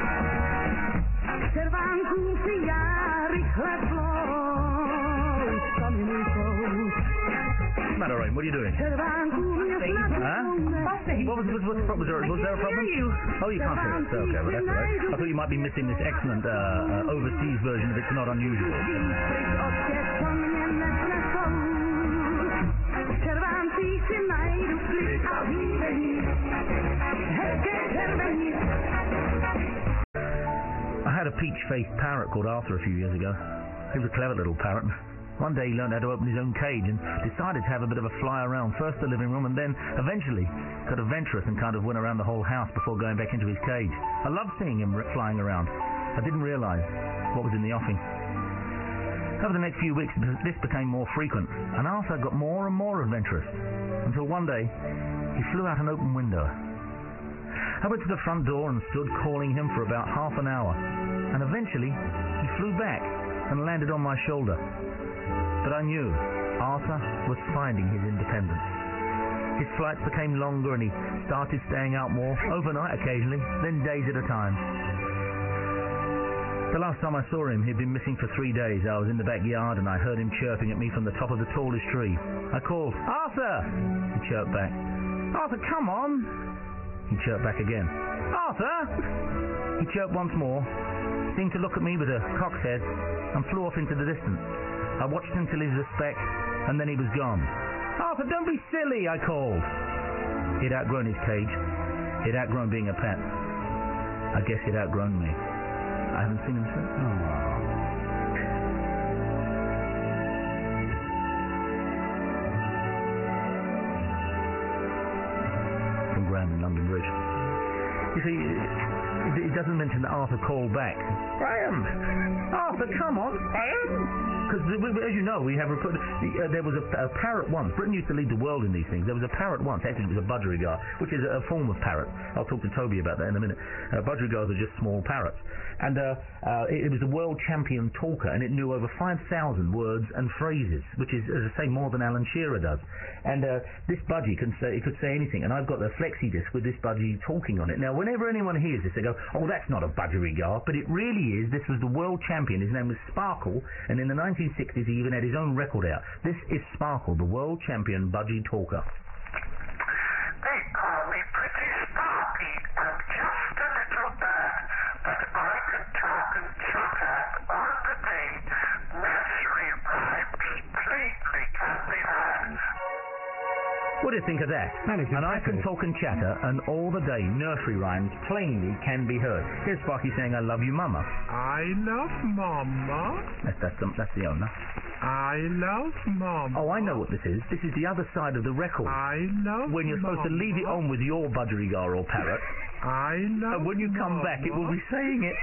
Červánku si já rychle plout. Tam je můj kout. Matter, Rain, what are you doing? Červánku mě Huh? What was, was, was, was, there, was there a problem? You. Oh, you can't hear us. Okay, well, that's all right. I thought you might be missing this excellent uh, uh, overseas version of It's Not Unusual. I had a peach-faced parrot called Arthur a few years ago. He was a clever little parrot. One day he learned how to open his own cage and decided to have a bit of a fly around, first the living room and then, eventually, got adventurous and kind of went around the whole house before going back into his cage. I loved seeing him flying around. I didn't realise what was in the offing. Over the next few weeks, this became more frequent, and Arthur got more and more adventurous, until one day, he flew out an open window. I went to the front door and stood calling him for about half an hour, and eventually, he flew back and landed on my shoulder. But I knew Arthur was finding his independence. His flights became longer and he started staying out more, overnight occasionally, then days at a time. The last time I saw him, he'd been missing for three days. I was in the backyard and I heard him chirping at me from the top of the tallest tree. I called, "Arthur!" He chirped back. "Arthur, come on!" He chirped back again. "Arthur!" He chirped once more, seemed to look at me with a cock's head, and flew off into the distance. I watched him till he was a speck, and then he was gone. "Arthur, don't be silly," I called. He'd outgrown his cage. He'd outgrown being a pet. I guess he'd outgrown me. I haven't seen him since. Oh. From Grand and London Bridge. You see, it, it doesn't mention that Arthur called back. "Graham! Arthur, come on, Graham!" Because, as you know, we have recorded, uh, there was a, a parrot once. Britain used to lead the world in these things. There was a parrot once. Actually, it was a budgerigar, which is a, a form of parrot. I'll talk to Toby about that in a minute. Uh, budgerigars are just small parrots. And uh, uh, it, it was a world champion talker, and it knew over five thousand words and phrases, which is, as I say, more than Alan Shearer does. And uh, this budgie can say, it could say anything, and I've got the flexi disc with this budgie talking on it. Now, whenever anyone hears this, they go, "Oh, that's not a budgerigar," but it really is. This was the world champion. His name was Sparkle, and in the nineteen sixties, he even had his own record out. This is Sparkle, the world champion budgie talker. They call me Pretty Sparky. I'm just a little bird, but I can talk and chatter all the day. Nursery rhymes plainly can be heard. What do you think of that? That is and I can talk and chatter, and all the day nursery rhymes plainly can be heard. Here's Sparky saying, "I love you, Mama." I love Mama. That's, that's, the, that's the owner. I love Mama. Oh, I know what this is. This is the other side of the record. I love When you're supposed Mama. to leave it on with your budgerigar or parrot. I love And when you come Mama. back, it will be saying it.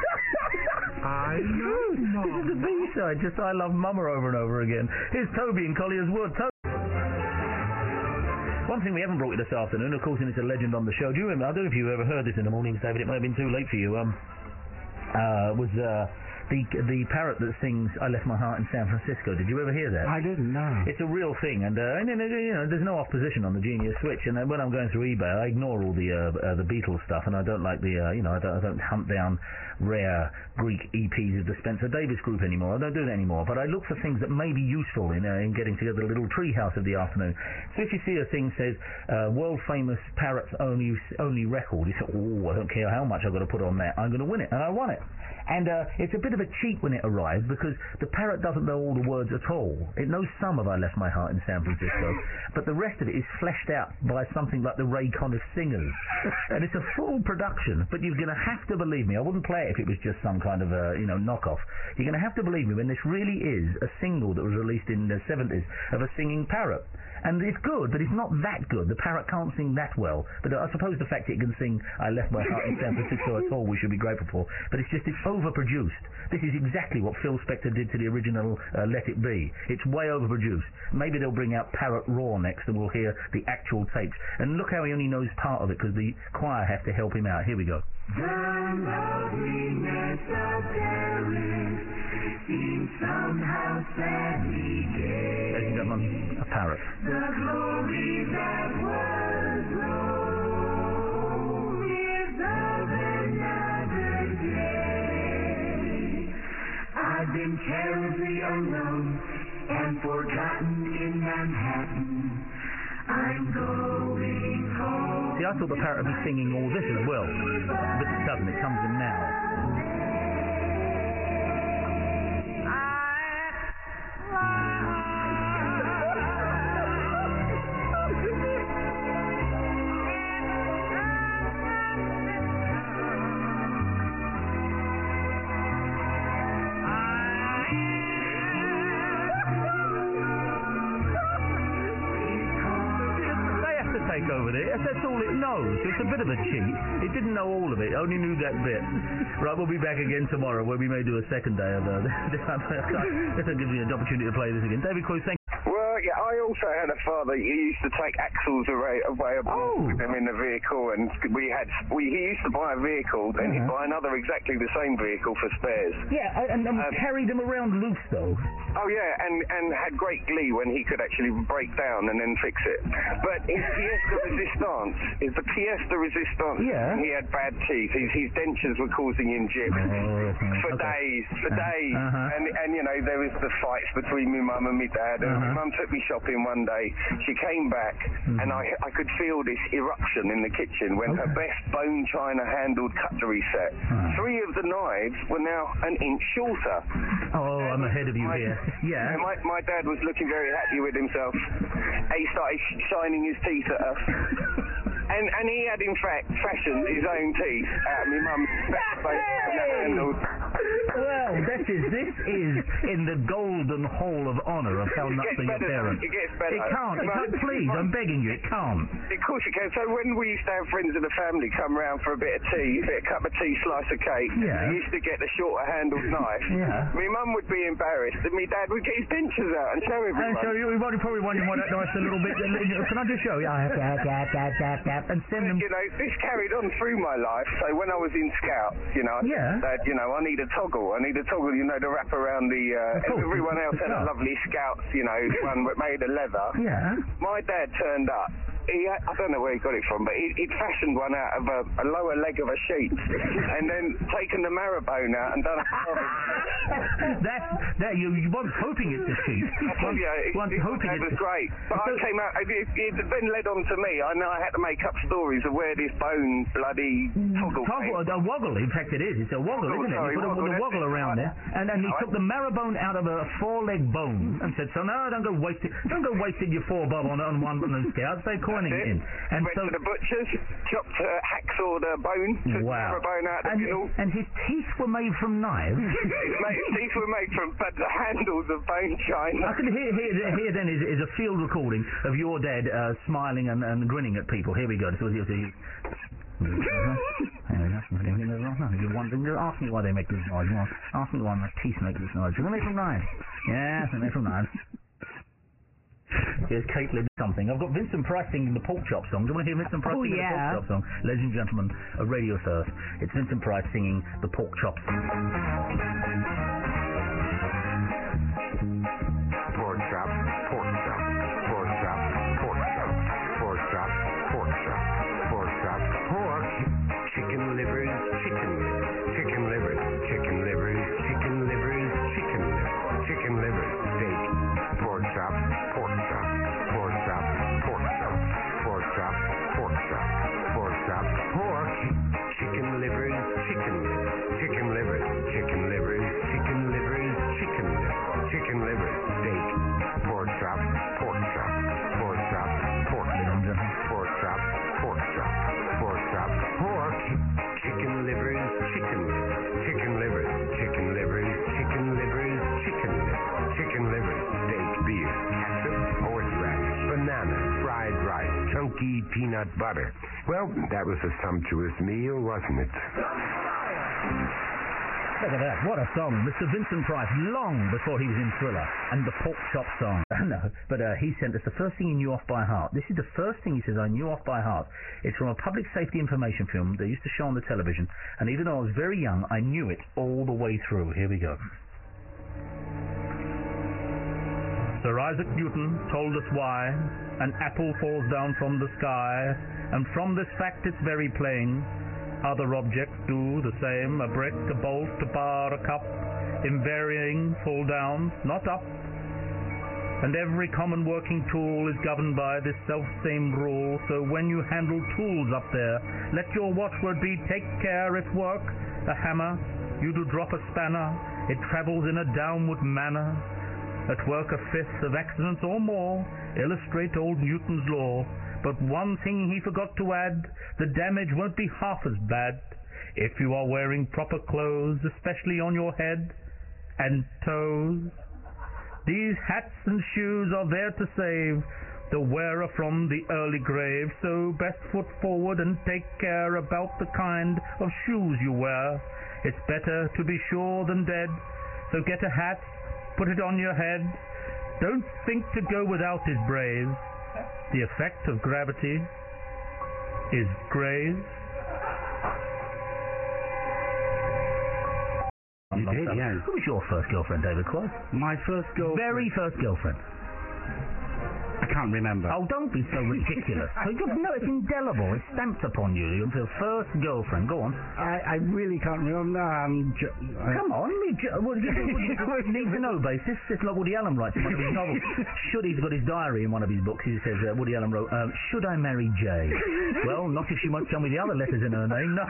I love Mama. This is the B-side, just "I love Mama" over and over again. Here's Toby in Collier's Wood. Toby. One thing we haven't brought you this afternoon, of course, and it's a legend on the show. Do you remember? I don't know if you ever heard this in the mornings, David. It might have been too late for you. Um, uh, was uh, the the parrot that sings "I Left My Heart in San Francisco." Did you ever hear that? I didn't know. It's a real thing, and uh, and, and you know, there's no opposition on the Genius Switch. And uh, when I'm going through eBay, I ignore all the uh, uh, the Beatles stuff, and I don't like the uh, you know I don't, I don't hunt down rare Greek E Ps of the Spencer Davis Group anymore. I don't do that anymore. But I look for things that may be useful in uh, in getting together the little treehouse of the afternoon. So if you see a thing says uh, world famous parrot's only only record, you say, "Oh, I don't care how much I've got to put on that. I'm going to win it," and I won it. And uh, it's a bit of of a cheat when it arrived because the parrot doesn't know all the words at all. It knows some of I Left My Heart in San Francisco, but the rest of it is fleshed out by something like the Ray Conniff Singers. And it's a full production, but you're going to have to believe me. I wouldn't play it if it was just some kind of a, you know, knockoff. You're going to have to believe me when this really is a single that was released in the seventies of a singing parrot. And it's good, but it's not that good. The parrot can't sing that well. But I suppose the fact it can sing I Left My Heart in San Francisco at all we should be grateful for. But it's just, it's overproduced. This is exactly what Phil Spector did to the original uh, Let It Be. It's way overproduced. Maybe they'll bring out Parrot Raw next and we'll hear the actual tapes. And look how he only knows part of it because the choir have to help him out. Here we go. The loveliness of Paris seems somehow sadly gay. Ladies and gentlemen, a parrot. The glory that was Rome is of another day. I've been terribly alone and forgotten in Manhattan. I'm going home. See, I thought the parrot would be singing all this as well, but it doesn't. It comes in now. Over there. That's all it knows. It's a bit of a cheat. It didn't know all of it. Only knew that bit. Right, we'll be back again tomorrow where we may do a second day of uh, this will give you an opportunity to play this again. David Cruz, thank you. Well, yeah, I also had a father. He used to take axles away, away oh. with him in the vehicle, and we had. We he used to buy a vehicle, then uh-huh. he'd buy another exactly the same vehicle for spares. Yeah, and, and um, carried them around loose though. Oh yeah, and and had great glee when he could actually break down and then fix it. But his pièce de résistance is the pièce de résistance. Yeah. He had bad teeth. His, his dentures were causing him jip oh, for okay. days, for uh, days. Uh-huh. And and you know there was the fights between my mum and my dad. And uh-huh. my mum took me shopping one day. She came back mm-hmm. and I I could feel this eruption in the kitchen when okay. her best bone china handled cutlery set. Uh-huh. Three of the knives were now an inch shorter. Oh, I'm ahead of you my, here. Yeah. My my dad was looking very happy with himself. He started sh- shining his teeth at us. And and he had in fact fashioned his own teeth out of my mum's handle. Well, this is this is in the golden hall of honour of how nuts are your parents. It gets better. It can't. It can't. Please, I'm begging you, it can't. Of course it can. So when we used to have friends of the family come round for a bit of tea, a bit of cup of tea, slice of cake, yeah. we used to get the shorter handled knife. Yeah. My mum would be embarrassed, and my dad would get his dentures out and show everyone. And so you probably probably want him on that knife a little bit. Can I just show you? I have to tap tap tap tap tap and send them. You know, this carried on through my life. So when I was in Scouts, you know, yeah. I said, you know, I need a toggle. I need a toggle, you know, to wrap around the. Uh, everyone else had a lovely Scouts, you know, one made of leather. Yeah. My dad turned up. He had, I don't know where he got it from, but he, he'd fashioned one out of a, a lower leg of a sheep, and then taken the marrow bone out and done a That's that you, you once hoping it's a sheep. Once, yeah, it, once it, hoping it was it's great. But so, I came out. It, it then led on to me. I know I had to make up stories of where this bone bloody toggle. Toggle, a woggle. In fact, it is. It's a woggle, woggle isn't it? Sorry, you put woggle, a, a woggle around there, and and he no, took the marrow bone out of a four-leg bone and said, "So no, don't go wasting, don't go wasting your four bob on on one of those scouts. They're coining it in." And went so to the butcher's, chopped uh, hacksaw the bone, took wow. the bone out of and, the middle. And his teeth were made from knives. his, made, his teeth were made from but the handles of bone china. I can hear here, here then is, is a field recording of your dad uh, smiling and, and grinning at people. Here we go. This was, this was, You're wondering, ask me why they make this noise. Ask me why my teeth make this noise. They're made from knives. Yes, they're made from knives. Here's Caitlin something. I've got Vincent Price singing the Pork Chop song. Do you want to hear Vincent Price oh, singing yeah. the Pork Chop song? Ladies and gentlemen, a radio first. It's Vincent Price singing the Pork Chop song. Pork chop, pork chop, pork chop, pork chop, pork chop, pork chop, pork chop, pork, chicken livers, chicken, chicken livers, chicken livers, chicken livers, chicken, chicken livers, steak, pork chop, pork chop, pork chop, pork chop, pork chop, pork chop, pork chop, pork, chicken livers, chicken, chicken livers, chicken livers, chicken. milky peanut butter. Well, that was a sumptuous meal, wasn't it? Look at that, what a song. Mister Vincent Price, long before he was in Thriller, and the Pork Chop song. No, but uh, he sent us the first thing he knew off by heart. This is the first thing he says I knew off by heart. It's from a public safety information film they used to show on the television, and even though I was very young, I knew it all the way through. Here we go. Sir Isaac Newton told us why an apple falls down from the sky, and from this fact it's very plain. Other objects do the same, a brick, a bolt, a bar, a cup, in varying fall down, not up. And every common working tool is governed by this self-same rule, so when you handle tools up there, let your watchword be, take care if work, a hammer, you do drop a spanner, it travels in a downward manner. At work a fifth of accidents or more illustrate old Newton's law. But one thing he forgot to add, the damage won't be half as bad if you are wearing proper clothes, especially on your head and toes. These hats and shoes are there to save the wearer from the early grave, so best foot forward and take care about the kind of shoes you wear. It's better to be sure than dead, so get a hat, put it on your head. Don't think to go without is brave. The effect of gravity is grave. You did, yeah. Who was your first girlfriend, David Quaid? My first girlfriend? Very first girlfriend. I can't remember. Oh, don't be so ridiculous. So you no, it's indelible. It's stamped upon you. Your first girlfriend. Go on. I, I really can't remember. Um, ju- Come on. Me, ju- what, you, what, you need to know basis. It's like Woody Allen writes in one of his novels. Should he's got his diary in one of his books. He says uh, Woody Allen wrote, um, "Should I marry Jay?" Well, not if she won't tell me the other letters in her name. No.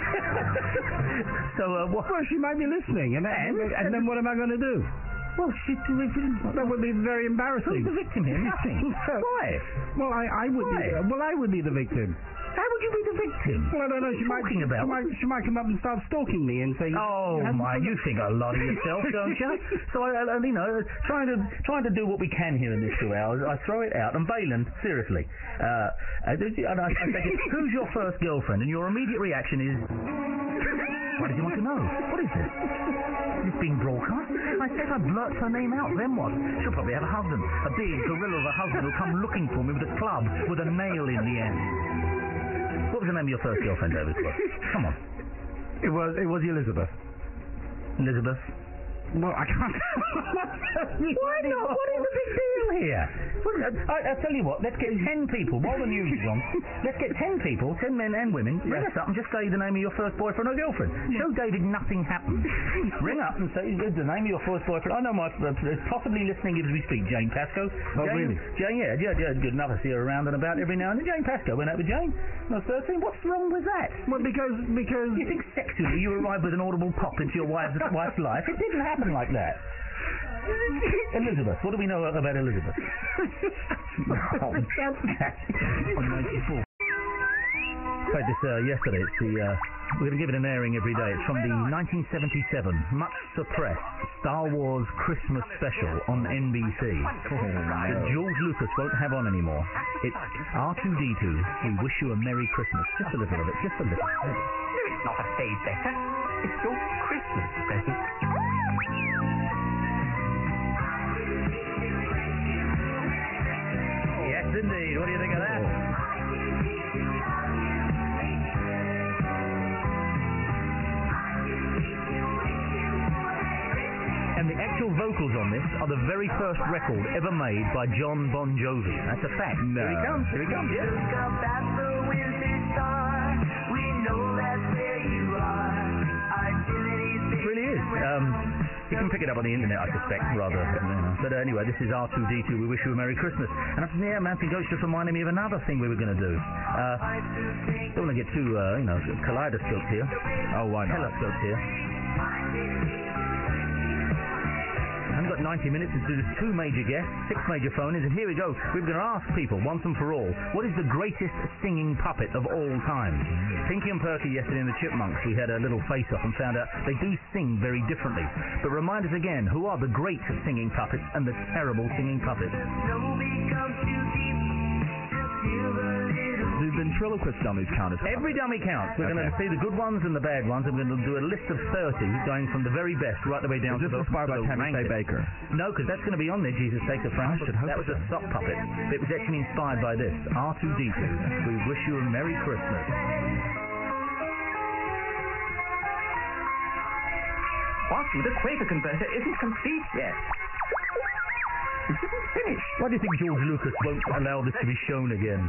So uh, what? Well, she might be listening, and, and, and then what am I going to do? Well, she, that would be very embarrassing. Who's the victim here? Nothing. Why? Well, I, I would Why? be. Well, I would be the victim. How would you be the victim? Well, I don't know. She might, talking about? She might, she might come up and start stalking me and say, "Oh you my, you think a lot of yourself, don't you?" So I, I, you know, trying to trying to do what we can here in this two hours. I throw it out. And Baylan, seriously, uh, and I, I say, "Who's your first girlfriend?" And your immediate reaction is, "Why does he want to know? What is this? Is this being broadcast?" I said I blurt her name out. Then what? She'll probably have a husband, a big gorilla of a husband who'll come looking for me with a club with a nail in the end. What was the name of your first girlfriend, David? Come on. It was it was Elizabeth. Elizabeth? Well, I can't. Why not? What is the big deal here? Well, I, I tell you what, let's get ten people, while the news is on, let's get ten people, ten men and women, ring us up and just say the name of your first boyfriend or girlfriend. Show David nothing happened. Ring up and say the name of your first boyfriend. I know my, uh, possibly listening as we speak, Jane Pascoe. Oh, Jane, really? Jane, yeah, yeah, yeah, good enough. I see her around and about every now and then. Jane Pascoe went out with Jane. I was thirteen. What's wrong with that? Well, because, because... You think sexually you arrived with an audible pop into your wife's, wife's life? It didn't happen like that. Elizabeth, what do we know about Elizabeth? Oh, ninety-four. I played this uh, yesterday. It's the uh, we're going to give it an airing every day. It's from the nineteen seventy-seven, much suppressed Star Wars Christmas special on N B C. Oh, that George Lucas won't have on anymore. It's R two D two. We wish you a Merry Christmas. Just a little of it. Just a little. It's not a day better. It's your Christmas present. Yes, indeed. What do you think of that? And the actual vocals on this are the very first record ever made by John Bon Jovi. That's a fact. No. Here he comes. Here he comes. Yeah. It really is. Um, you can pick it up on the internet, I suspect, rather. You know. But uh, anyway, this is R two D two. We wish you a Merry Christmas. And after the air, man, goes just reminding me of another thing we were going to do. Uh, don't want to get too, uh, you know, kaleidoscoped here. Oh, why not? Telescoped here. I've got ninety minutes to do two major guests, six major phone-ins, and here we go. We're going to ask people, once and for all, what is the greatest singing puppet of all time? Pinky and Perky yesterday in the Chipmunks, we had a little face-off and found out they do sing very differently. But remind us again, who are the great singing puppets and the terrible singing puppets? do ventriloquist dummies count as Every dummy counts. We're going to see the good ones and the bad ones, and we're going to do a list of thirty, going from the very best right the way down Is to this the inspired by the Tammy Faye ranked. Baker? No, because that's going to be on there, Jesus Take the Francis. should hope That was so. a sock puppet. It was actually inspired by this. R two D two. We wish you a Merry Christmas. What? The Quaker converter isn't complete yet. It isn't finished. Why do you think George Lucas won't allow this to be shown again?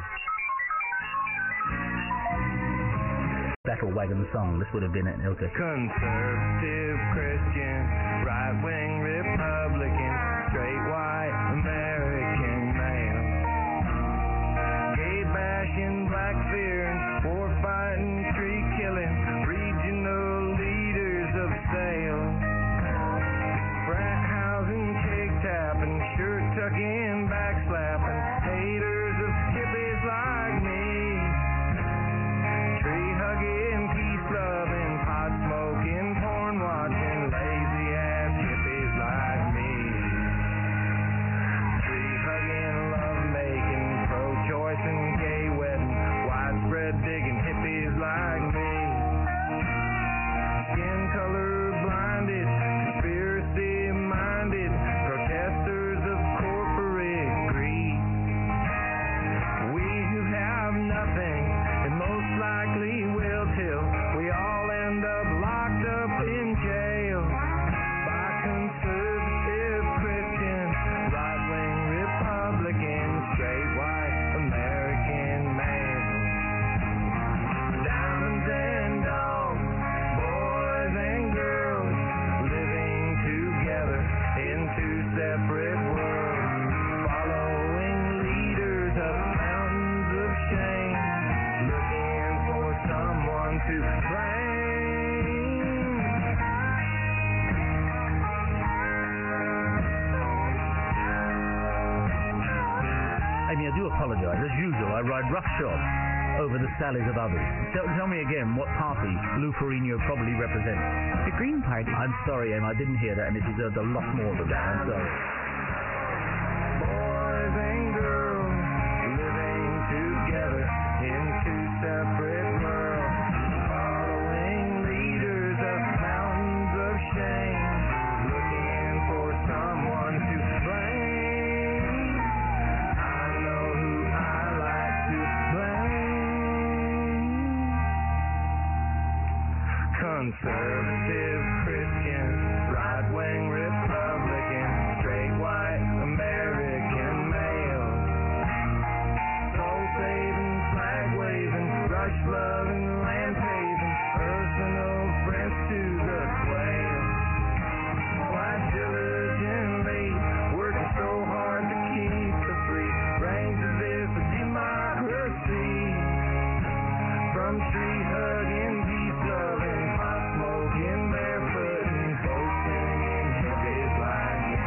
Battle Wagon song. This would have been it. Okay. Conservative Christian, right-wing Republican, straight white American male. Gay bashing, black fearing, war fighting, street killing, regional leaders of sale. Frat housing, cake tapping, shirt tucking, backslapping, haters of hippies like me. Tree hugging, peace loving, pot smoking, porn watching, lazy ass hippies like me. Tree hugging, love making, pro choice and gay wedding, widespread digging hippies like me. Skin color blinded, conspiracy minded, protesters of corporate greed. We who have nothing and most likely will till we all end up locked up in jail by conservative Christian, right-wing Republican, straight white American male. Diamonds and dogs, boys and girls, living together in two separate worlds, following leaders up mountains of shame, looking for someone to blame. Amy, I do apologise. As usual, I ride roughshod over the sallies of others. Tell, tell me again what party Lou Ferrigno probably represents. The Green Party. I'm sorry, Em, I didn't hear that, and it deserved a lot more than that. I'm sorry. Boys and girls living together in two separate worlds, following leaders up mountains of shame, looking for someone to blame. I know who I like to blame. Conservative Christian, right-wing Republican, straight white American male. Soul-saving, flag-waving, rush-loving, land-paving, personal friends to the quail. White diligently, working so hard to keep the free reins of this democracy. From tree-hugging, peace-loving, pot-smoking, barefooting, folk singing hippies like me.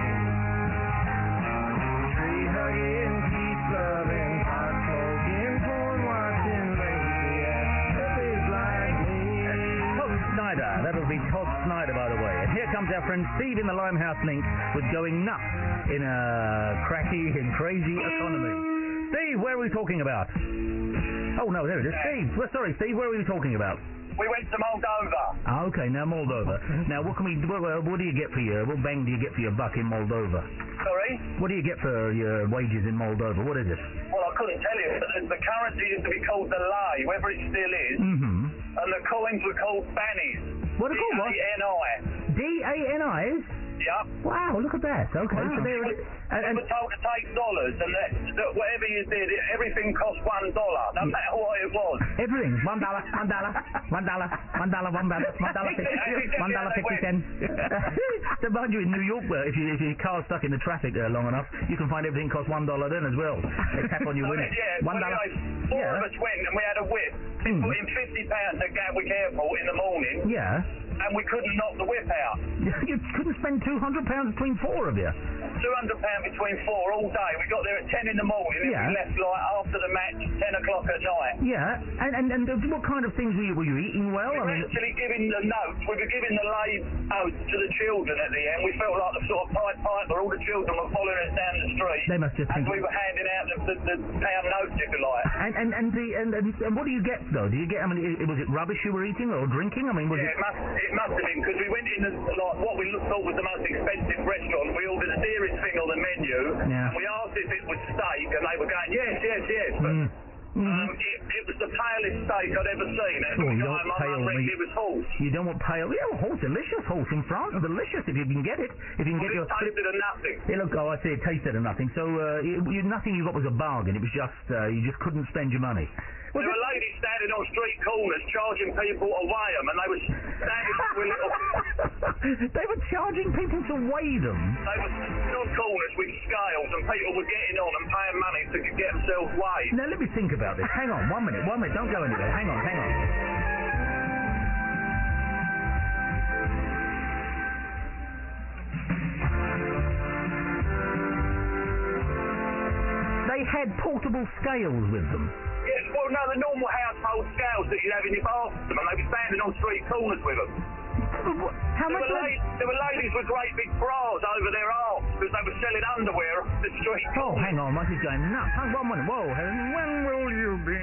Tree-hugging, peace-loving, pot-smoking, porn-watching, lazy-ass hippies like me. Todd Snyder. That'll be Todd Snyder, by the way. And here comes our friend Steve in the Limehouse link with Going Nuts in a cracky and crazy economy. Steve, where are we talking about? Oh, no, there it is. Steve. Well, sorry, Steve, where are we talking about? We went to Moldova. Ah, okay, now Moldova. Now, what can we? What, uh, what do you get for your? What bang do you get for your buck in Moldova? Sorry? What do you get for your wages in Moldova? What is it? Well, I couldn't tell you. The, the currency used to be called the lei, whether it still is. Mm-hmm. And the coins were called bannies. What are they called? What? D A N I. D A N Is? Yep. Wow, look at that. Okay, Wow. so there it is. And, and We were told to take dollars, and that, that whatever you did, everything cost one dollar, no matter what it was. everything. One dollar, one dollar, one dollar, one dollar, one dollar, one dollar fifty, one dollar fifty cents. So mind you, in New York, well, if you if your car's stuck in the traffic uh, long enough, you can find everything costs one dollar then as well. They tap on you, win it. Yeah, One well, dollar. anyway, four Yeah. of us went, and we had a whip. We Mm. put in fifty pounds at Gatwick Airport in the morning, Yeah. and we couldn't knock the whip out. You couldn't spend two hundred pounds between four of you. two hundred pounds between four all day. We got there at ten in the morning and Yeah. we left like after the match, ten o'clock at night. Yeah, and, and, and uh, what kind of things were you, were you eating well? We I were mean, actually giving the notes, we were giving the lay notes to the children at the end. We felt like the sort of Pied Piper, all the children were following us down the street. They must just and think- we were handing out the, the, the pound notes, if you like. and, and, and, the, and, and, and what do you get, though? Do you get, I mean, i- was it rubbish you were eating or drinking? I mean, was Yeah, it... it must, it must have been, because we went in, the, like, what we looked, thought was the most expensive restaurant. We ordered the dearest thing on the menu, Yeah. and we asked if it was steak, and they were going, yes, yes, yes. But, Mm. um, it, it was the palest steak I'd ever seen. And Oh, the you guy, don't my pale mum reckoned meat. it was horse. You don't want pale... Yeah, well, horse, delicious horse in France. Delicious if you can get it. If you can Well, get your... it tasted of nothing. Yeah, look, oh, I see, it tasted of nothing. So, uh, you, you, nothing you got was a bargain. It was just, uh, you just couldn't spend your money. There were ladies standing on street corners charging people to weigh them, and they were standing with little... They were charging people to weigh them? They were on corners with scales, and people were getting on and paying money to get themselves weighed. Now, let me think about this. Hang on, one minute, one minute. Don't go anywhere. Hang on, hang on. They had portable scales with them. Yes, well, no, the normal household scales that you have in your bathroom, and they were standing on street corners with them. How there, much were was- la- there were ladies with great big bras over their arms because they were selling underwear off the street. Oh, hang on, this is going nuts. Hang on, one minute. Whoa, when will you be...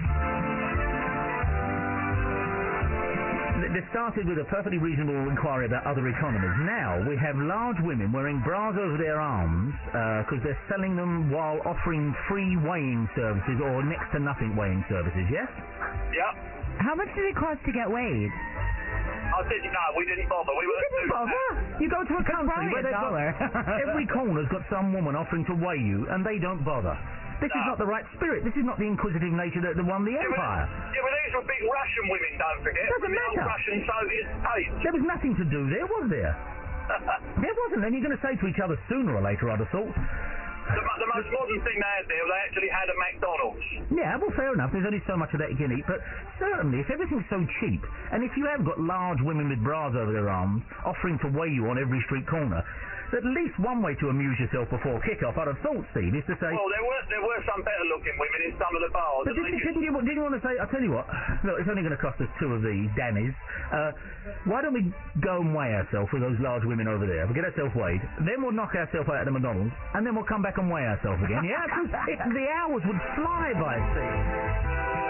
This started with a perfectly reasonable inquiry about other economies. Now we have large women wearing bras over their arms because they're selling them while offering free weighing services or next to nothing weighing services, yes? Yep. How much did it cost to get weighed? I said, no, we didn't bother. We You were didn't bother? You go to a country Probably where a they've got... dollar. Every corner's got some woman offering to weigh you, and they don't bother. This is not the right spirit. This is not the inquisitive nature that, that won the Yeah, but, empire. yeah, but these were big Russian women, don't forget. Doesn't from the old matter. Russian Soviet states. There was nothing to do there, was there? There wasn't. And you're going to say to each other sooner or later, I'd have thought. The, mo- the most modern thing they had there, they actually had a McDonald's. Yeah, well, fair enough. There's only so much of that you can eat. But certainly, if everything's so cheap, and if you have got large women with bras over their arms offering to weigh you on every street corner, at least one way to amuse yourself before kick-off, I'd have thought, Steve, is to say... Well, there were there were some better-looking women in some of the bars. But and didn't, they didn't, you, didn't you want to say... I'll tell you what. Look, it's only going to cost us two of these Dannies. Uh, why don't we go and weigh ourselves with those large women over there? We'll get ourselves weighed. Then we'll knock ourselves out at the McDonald's. And then we'll come back and weigh ourselves again. Yeah, because the hours would fly by, Steve.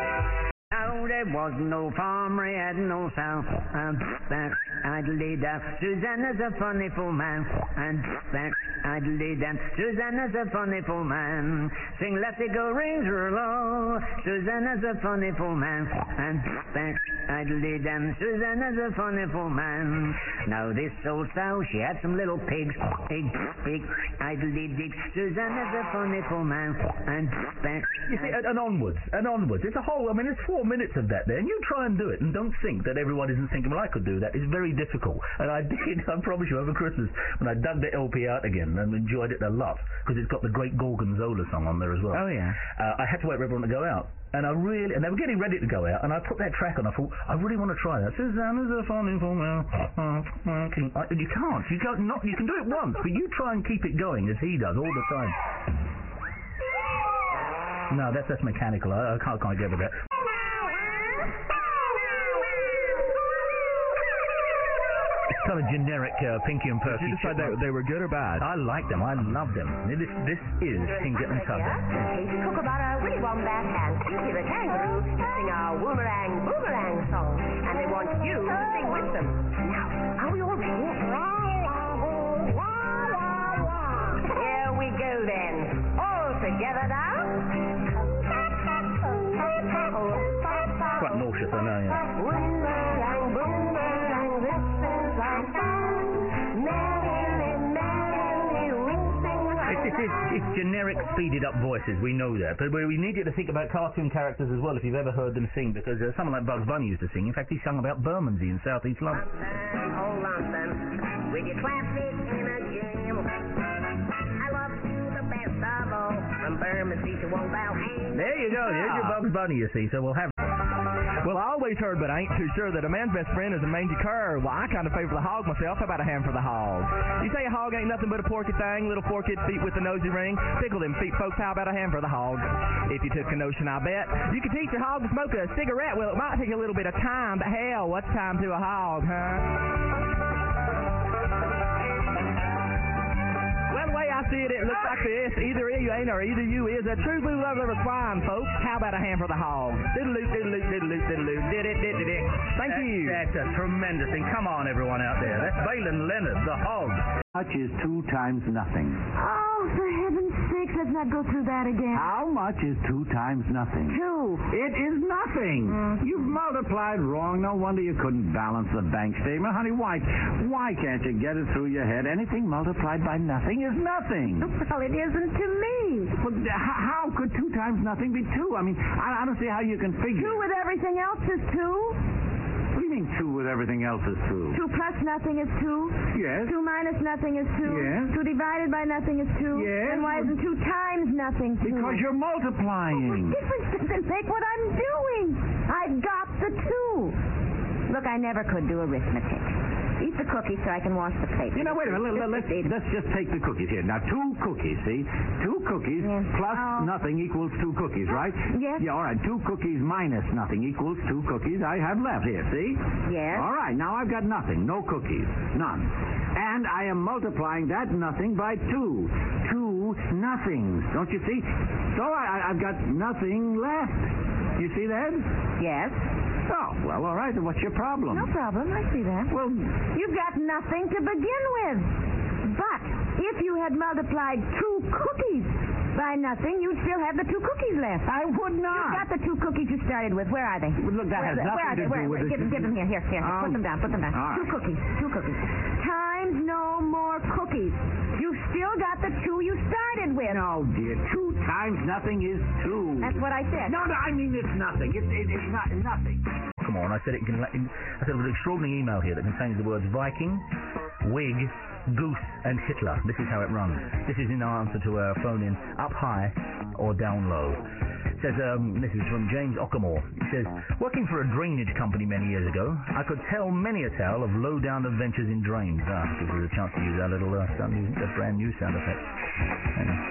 Oh, there was no farmer, he had no sound. And back, idly down. Susanna's a funny fool man. And back, idly down. Susanna's a funny fool man. Sing, let it go, rings her low. Susanna's a funny fool man. And back, idly down. Susanna's a funny fool man. Now this old sow, she had some little pigs. Pig, pig, idly dig. Susanna's a funny fool man. And back. You see, and, and onwards, and onwards. It's a whole, I mean, it's four minutes of that there, and you try and do it, and don't think that everyone isn't thinking, well, I could do that. It's very difficult. And I did, I promise you, over Christmas, when I dug the L P out again, and enjoyed it a lot, because it's got the great Gorgonzola song on there as well. Oh, yeah. Uh, I had to wait for everyone to go out. And I really, and they were getting ready to go out, and I put that track on. I thought, I really want to try that. Susanna's a funny woman. You can't. You can't. Not. You can do it once, but you try and keep it going as he does all the time. No, that's that's mechanical. I, I can't quite get with that. It's kind of generic uh, Pinky and Perky. Did you decide they, they were good or bad? I like them. I love them. This this is Tinker and Tugger. Casey Kookaburra, Willy Wombat, and Pinky the Kangaroo sing our Woomerang Boomerang song, and they want you to sing with them. Now, are we all ready? Here we go then. All together now. Quite nauseous, I know, yeah. Boomerang, boomerang, this is our song. Merrily, merrily, we sing It's, it's, it's, it's generic, speeded-up voices. We know that. But we we need you to think about cartoon characters as well, if you've ever heard them sing, because uh, someone like Bugs Bunny used to sing. In fact, he sung about Bermondsey in South East London. Hold on, son. With your traffic in a jam. I love you the best of all. From Bermondsey to Wombat. There you go. There's your Bugs Bunny, you see. So we'll have... Well, I always heard, but I ain't too sure, that a man's best friend is a mangy cur. Well, I kind of favor the hog myself. How about a hand for the hog? You say a hog ain't nothing but a porky thing, little forked feet with a nosy ring. Tickle them feet, folks. How about a hand for the hog? If you took a notion, I bet you could teach your hog to smoke a cigarette. Well, it might take a little bit of time, but hell, what's time to a hog, huh? Well, the way I see it, it looks like this. Either you ain't or either you is. A true blue lover of swine, folks. How about a hand for the hog? Diddle-oo, diddle-oo, diddle-oo, diddle-oo. Did it, did it, did it. Thank That's, you. That's a tremendous thing. Come on, everyone out there. That's Waylon Leonard, the hog. How much is two times nothing? Oh, for heaven's sakes, let's not go through that again. How much is two times nothing? Two. It is nothing. Mm. You've multiplied wrong. No wonder you couldn't balance the bank statement. Honey, why, why can't you get it through your head? Anything multiplied by nothing is nothing. Well, it isn't to me. But how, how could two times nothing be two? I mean, I, I don't see how you can figure. Two with everything else is two. What do you mean two with everything else is two? Two plus nothing is two. Yes. Two minus nothing is two. Yes. Two divided by nothing is two. Yes. And why isn't two times nothing two? Because you're multiplying. What difference does it make what I'm doing? I've got the two. Look, I never could do arithmetic. Eat the cookies so I can wash the plate. You know, wait a minute. Let, let's, let's just take the cookies here. Now, two cookies, see? Two cookies yes. plus oh. nothing equals two cookies, right? Yes. Yeah, all right. Two cookies minus nothing equals two cookies I have left here, see? Yes. All right. Now I've got nothing. No cookies. None. And I am multiplying that nothing by two. Two nothings. Don't you see? So I, I, I've got nothing left. You see that? Yes. Oh, well, all right. Then what's your problem? No problem. I see that. Well, you've got nothing to begin with. But if you had multiplied two cookies by nothing, you'd still have the two cookies left. I would not. You've got the two cookies you started with. Where are they? Well, look, that where, has nothing where are to they? do where, with where, it. Give, give them here. Here, here. Um, put them down. Put them down. All two right. cookies. Two cookies. Times no more cookies. You've still got the two you started with. No, dear. Two times nothing is two. That's what I said. No, no, I mean it's nothing. It's, it, it's not nothing. Come on, I said it can. I said it was an extraordinary email here that contains the words Viking, Whig, Goose, and Hitler. This is how it runs. This is in answer to a phone in up high or down low. It says, um, this is from James Ockamore. It says, working for a drainage company many years ago, I could tell many a tale of low-down adventures in drains. Ah, gives us a chance to use our little uh, sound, a brand new sound effect. Hang on.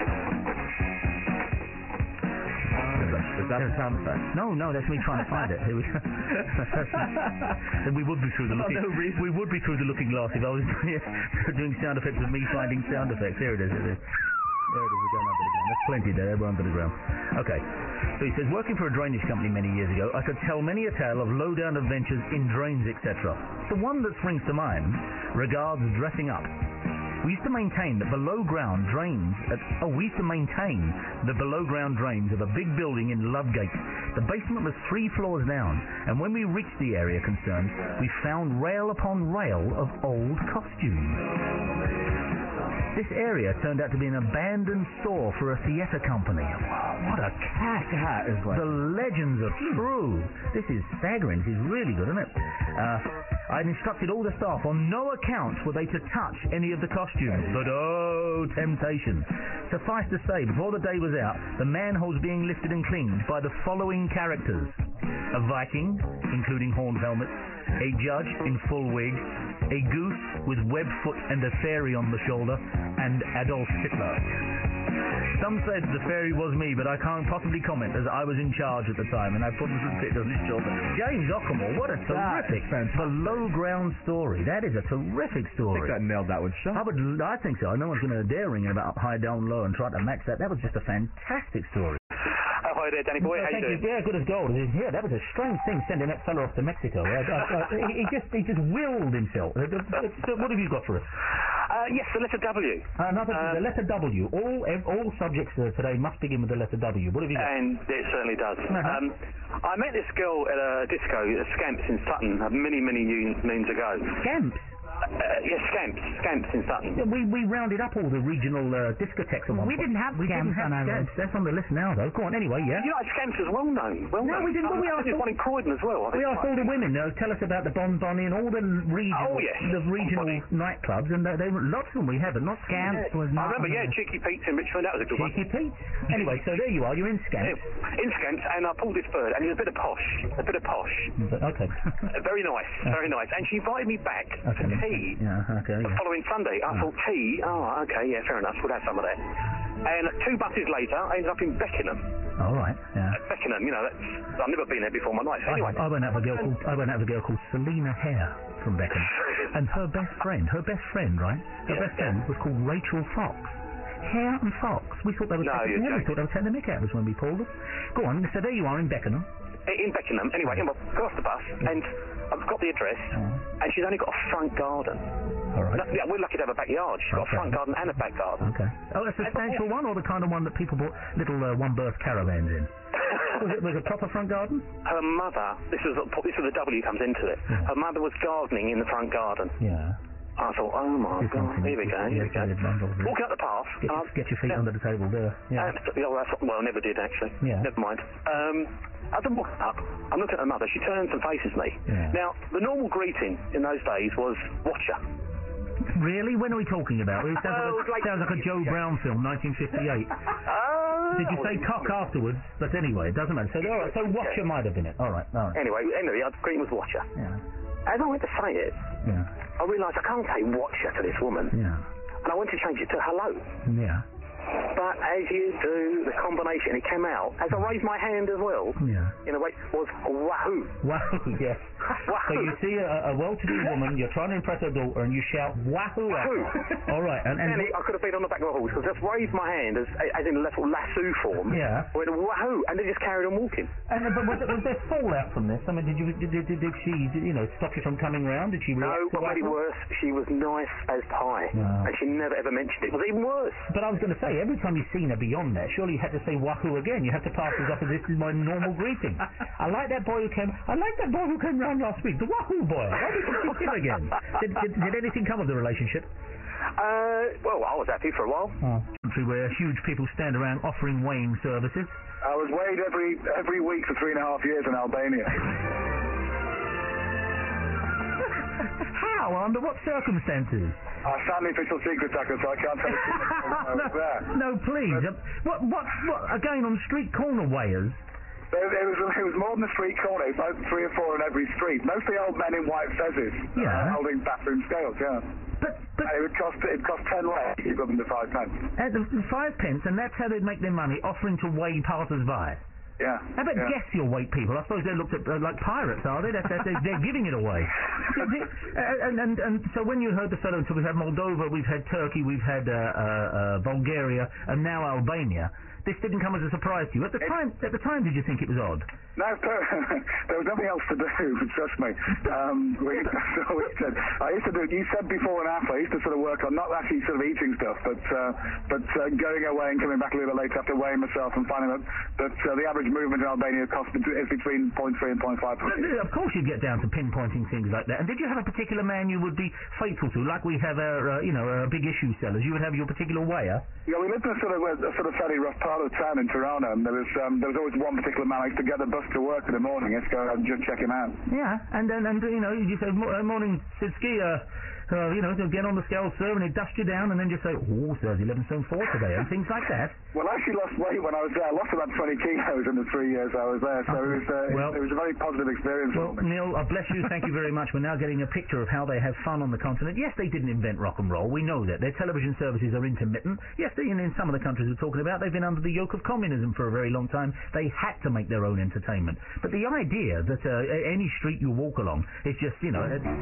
Is that a sound effect? No, no, that's me trying to find it. Here we go. Then we would be through the looking. Oh, no we would be through the looking glass if I was doing sound effects with me finding sound effects. Here it is. Here it is. There it is. We're going under the ground. That's plenty there. We're under the ground. Okay. So he says, working for a drainage company many years ago, I could tell many a tale of low-down adventures in drains, et cetera. The one that springs to mind regards dressing up. We used to maintain that below-ground drains. At, oh, we used to maintain the below-ground drains of a big building in Ludgate. The basement was three floors down, and when we reached the area concerned, we found rail upon rail of old costumes. This area turned out to be an abandoned store for a theatre company. Wow, what a cat! That is like... The legends are true. This is staggering. This is really good, isn't it? Uh, I'd instructed all the staff on no account were they to touch any of the costumes. But oh, temptation. Suffice to say, before the day was out, the manholes being lifted and cleaned by the following characters. A Viking, including horned helmets, a judge in full wig, a goose with webbed foot and a fairy on the shoulder, and Adolf Hitler. Some said the fairy was me, but I can't possibly comment as I was in charge at the time, and I put the pit on his shoulder. James Ockamore, what a terrific below-ground story. That is a terrific story. I think that nailed that one shot. I would, I think so. No one's going to dare ring it about up high, down, low, and try to match that. That was just a fantastic story. Oh, hi there, Danny Boy. No, How you doing? You. Yeah, good as gold. Yeah, that was a strange thing sending that fella off to Mexico. Uh, uh, uh, he, he just he just willed himself. Uh, uh, what have you got for us? Uh, yes, the letter W. Uh, another, um, the letter W. All ev- all subjects uh, today must begin with the letter W. What have you got? And it certainly does. Uh-huh. Um, I met this girl at a disco, at Scamps in Sutton, uh, many, many moons ago. Scamps? Uh, yeah, Scamps. Scamps in Sutton. Yeah, we, we rounded up all the regional uh, discotheques at one We point. didn't have we Scamps didn't have on our Scamps. That's on the list now, though. Go on, anyway, yeah. You know, Scamps is well known. Well No, known. we didn't, but we I asked think there's all- one in Croydon as well. I think We asked all the women, uh, tell us about the Bon Bonnie and all the regional, Oh, yes. the regional nightclubs, and they, they were lots of them we have, but not Scamps was I not. remember, on yeah, the- Cheeky Pete's in Richmond. That was a good one. Cheeky Pete. Anyway, so there you are. You're in Scamps. In Scamps, and I pulled this bird, and it was a bit of posh. A bit of posh. But, okay. Uh, very nice. Very nice. And she invited me back Okay. to tea. Yeah. Okay. The Yeah. following Sunday. I thought, tea? Oh, okay, yeah, fair enough. We'll have some of that. And two buses later, I ended up in Beckenham. All right. Yeah. At Beckenham, you know, that's... I've never been there before in my life. Anyway. I, I went out with a girl called I went out with a girl called Selena Hare from Beckham, and her best friend, her best friend, right? Her Yeah, best friend was called Rachel Fox. Hare and Fox. We thought they were No, taking, you're yeah, we thought they were taking the mick out of us when we pulled them. Go on. So there you are in Beckenham. in Beckenham. Anyway, I got off the bus, and I've got the address, and she's only got a front garden. All right. No, yeah, we're lucky to have a backyard. She's got a Okay. front garden and a back garden. Okay. Oh, a substantial one, or the kind of one that people bought little uh, one-berth caravans in? was, it, was it a proper front garden? Her mother, this is this is the W comes into it. Yeah. Her mother was gardening in the front garden. Yeah. I thought, oh my It's God, nothing. here we go, here we go. Walking up the path. Get, um, get your feet yeah. under the table there. Yeah. And, yeah, well, that's, well, I never did actually. Yeah. Never mind. Um, as I'm walking up, I'm looking at her mother. She turns and faces me. Yeah. Now, the normal greeting in those days was "Watcher." Really? When are we talking about? It sounds, Oh, like, a, sounds like a Joe Brown film, nineteen fifty-eight. Oh. Did you say cock afterwards? But anyway, it doesn't matter. So, all right, so Watcher might have been it. All right, all right. Anyway, anyway, the greeting was "Watcher." Yeah. As I went to say it, Yeah. I realised I can't say "Watcher" to this woman, Yeah. and I went to change it to "Hello." Yeah. But as you do, the combination, it came out, as I raised my hand as well, Yeah. in a way, was "Wahoo." Wahoo, yes. So you see a, a well-to-do woman, you're trying to impress her daughter, and you shout "Wahoo!" at Wahoo. her. All right, and, and Then I could have been on the back of a horse, because I just raised my hand as, as in little lasso form. Yeah. Went "Wahoo," and then just carried on walking. And, but was, was there fallout from this? I mean, did you did, did, did she you know stop you from coming round? Did she No, react to what made it Wahoo? worse, she was nice as pie, No. and she never ever mentioned it. It was even worse. But I was going to say, every time you've seen her beyond that, surely you had to say "Wahoo" again. You have to pass this off as this is my normal greeting. I like that boy who came. I like that boy who came round last week. The Wahoo boy. Why did you see him again? Did, did, did anything come of the relationship? Uh, well, I was happy for a while. Oh. Country where huge people stand around offering weighing services. I was weighed every every week for three and a half years in Albania. How? Under what circumstances? I signed the official secret, Tucker, so I can't tell you I was there. No, please. Uh, what, what, what? Again, on street corner weighers? It, it, was, it was more than a street corner. It was about three or four in every street. Mostly old men in white fezzes. Yeah. Uh, holding bathroom scales, yeah. But, but and it would cost it cost ten less equivalent to five pence. At the five pence, and that's how they'd make their money, offering to weigh passers-by. Yeah. How about yeah. guess your weight, people? I suppose they looked at uh, like pirates, are they? That's, that's, they're, they're giving it away. uh, and, and and so when you heard the fellow, so we've had Moldova, we've had Turkey, we've had uh, uh, uh, Bulgaria, and now Albania. This didn't come as a surprise to you. At the time, at the time, did you think it was odd? No, there was nothing else to do, trust me. Um, we, so we said, I used to do, you said before and after, I used to sort of work on, not actually sort of eating stuff, but uh, but uh, going away and coming back a little bit later after weighing myself and finding that, that uh, the average movement in Albania cost is between zero point three and zero point five. Of course you'd get down to pinpointing things like that. And did you have a particular man you would be faithful to, like we have our, uh, you know, our big issue sellers? You would have your particular weigher? Yeah, we lived in a sort of, a sort of fairly rough part of town in Tirana, and there was um, there was always one particular man I used to get the bus to work in the morning. Let's go and just check him out. Yeah, and then and, you know you say uh, morning, Sidski, uh, uh, you know, to get on the scale, sir, and he'd dust you down, and then just say, oh, sir, it's eleven stone four today, and things like that. Well, I actually lost weight when I was there. I lost about twenty kilos in the three years I was there, so it was uh, well, it was a very positive experience. Well, for me. Neil, uh, bless you. Thank you very much. We're now getting a picture of how they have fun on the continent. Yes, they didn't invent rock and roll. We know that. Their television services are intermittent. Yes, they, in, in some of the countries we're talking about, they've been under the yoke of communism for a very long time. They had to make their own entertainment. But the idea that uh, any street you walk along is just, you know... It's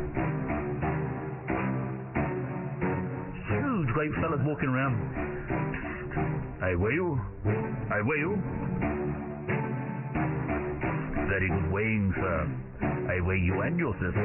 huge, great fellas walking around. I weigh you. I weigh you. Very good weighing, sir. I weigh you and your sister.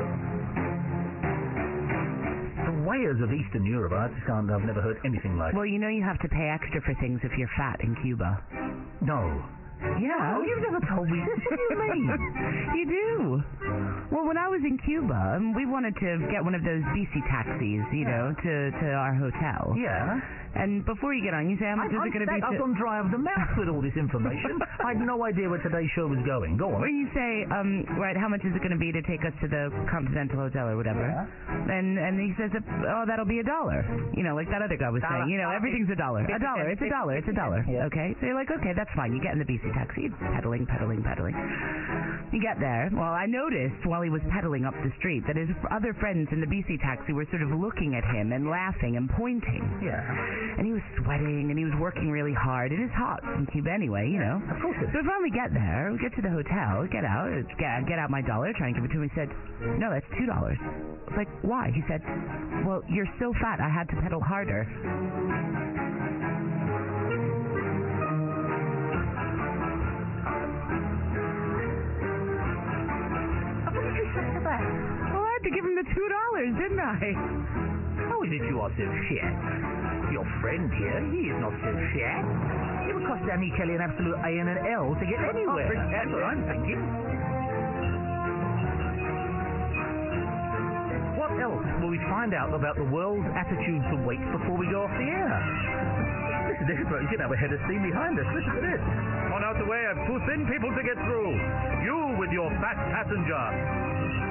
The weighers of Eastern Europe, I just can't, I've never heard anything like it. Well, you know you have to pay extra for things if you're fat in Cuba. No. Yeah. Oh, you've never told me this. What do you mean? You do. Well, when I was in Cuba, um, we wanted to get one of those B C taxis, you know, to, to our hotel. Yeah. And before you get on, you say, how much I'm, is it going to be? I've to... gone dry over the mouth with all this information. I had no idea where today's show was going. Go on. When you say, um, right, how much is it going to be to take us to the Continental Hotel or whatever? Yeah. And and he says, oh, that'll be a dollar. You know, like that other guy was Dollar. saying. You know, everything's a dollar. A dollar. It's a dollar. It's a dollar. Yeah. Okay? So you're like, okay, that's fine. You get in the B C taxi. It's pedaling, pedaling, pedaling. You get there. Well, I noticed while he was pedaling up the street that his other friends in the B C taxi were sort of looking at him and laughing and pointing. Yeah. And he was sweating and he was working really hard. It is hot in Cuba anyway, you know. Of course it is. So we finally get there. We get to the hotel. Get out. Get, get out my dollar. Try and give it to him. He said, no, that's two dollars. I was like, why? He said, well, you're so fat I had to pedal harder. What did you say to that? Well, I had to give him the two dollars, didn't I? How is it you are so fat? Your friend here, he is not so fat. It would cost Danny Kelly an absolute A and an L to get anywhere. Oh, That's what I'm thinking. What else will we find out about the world's attitude to weight before we go off the air? Listen, this is right. You can have a head of steam behind us. Listen to this. On out the way, I've two thin people to get through. You with your fat passenger.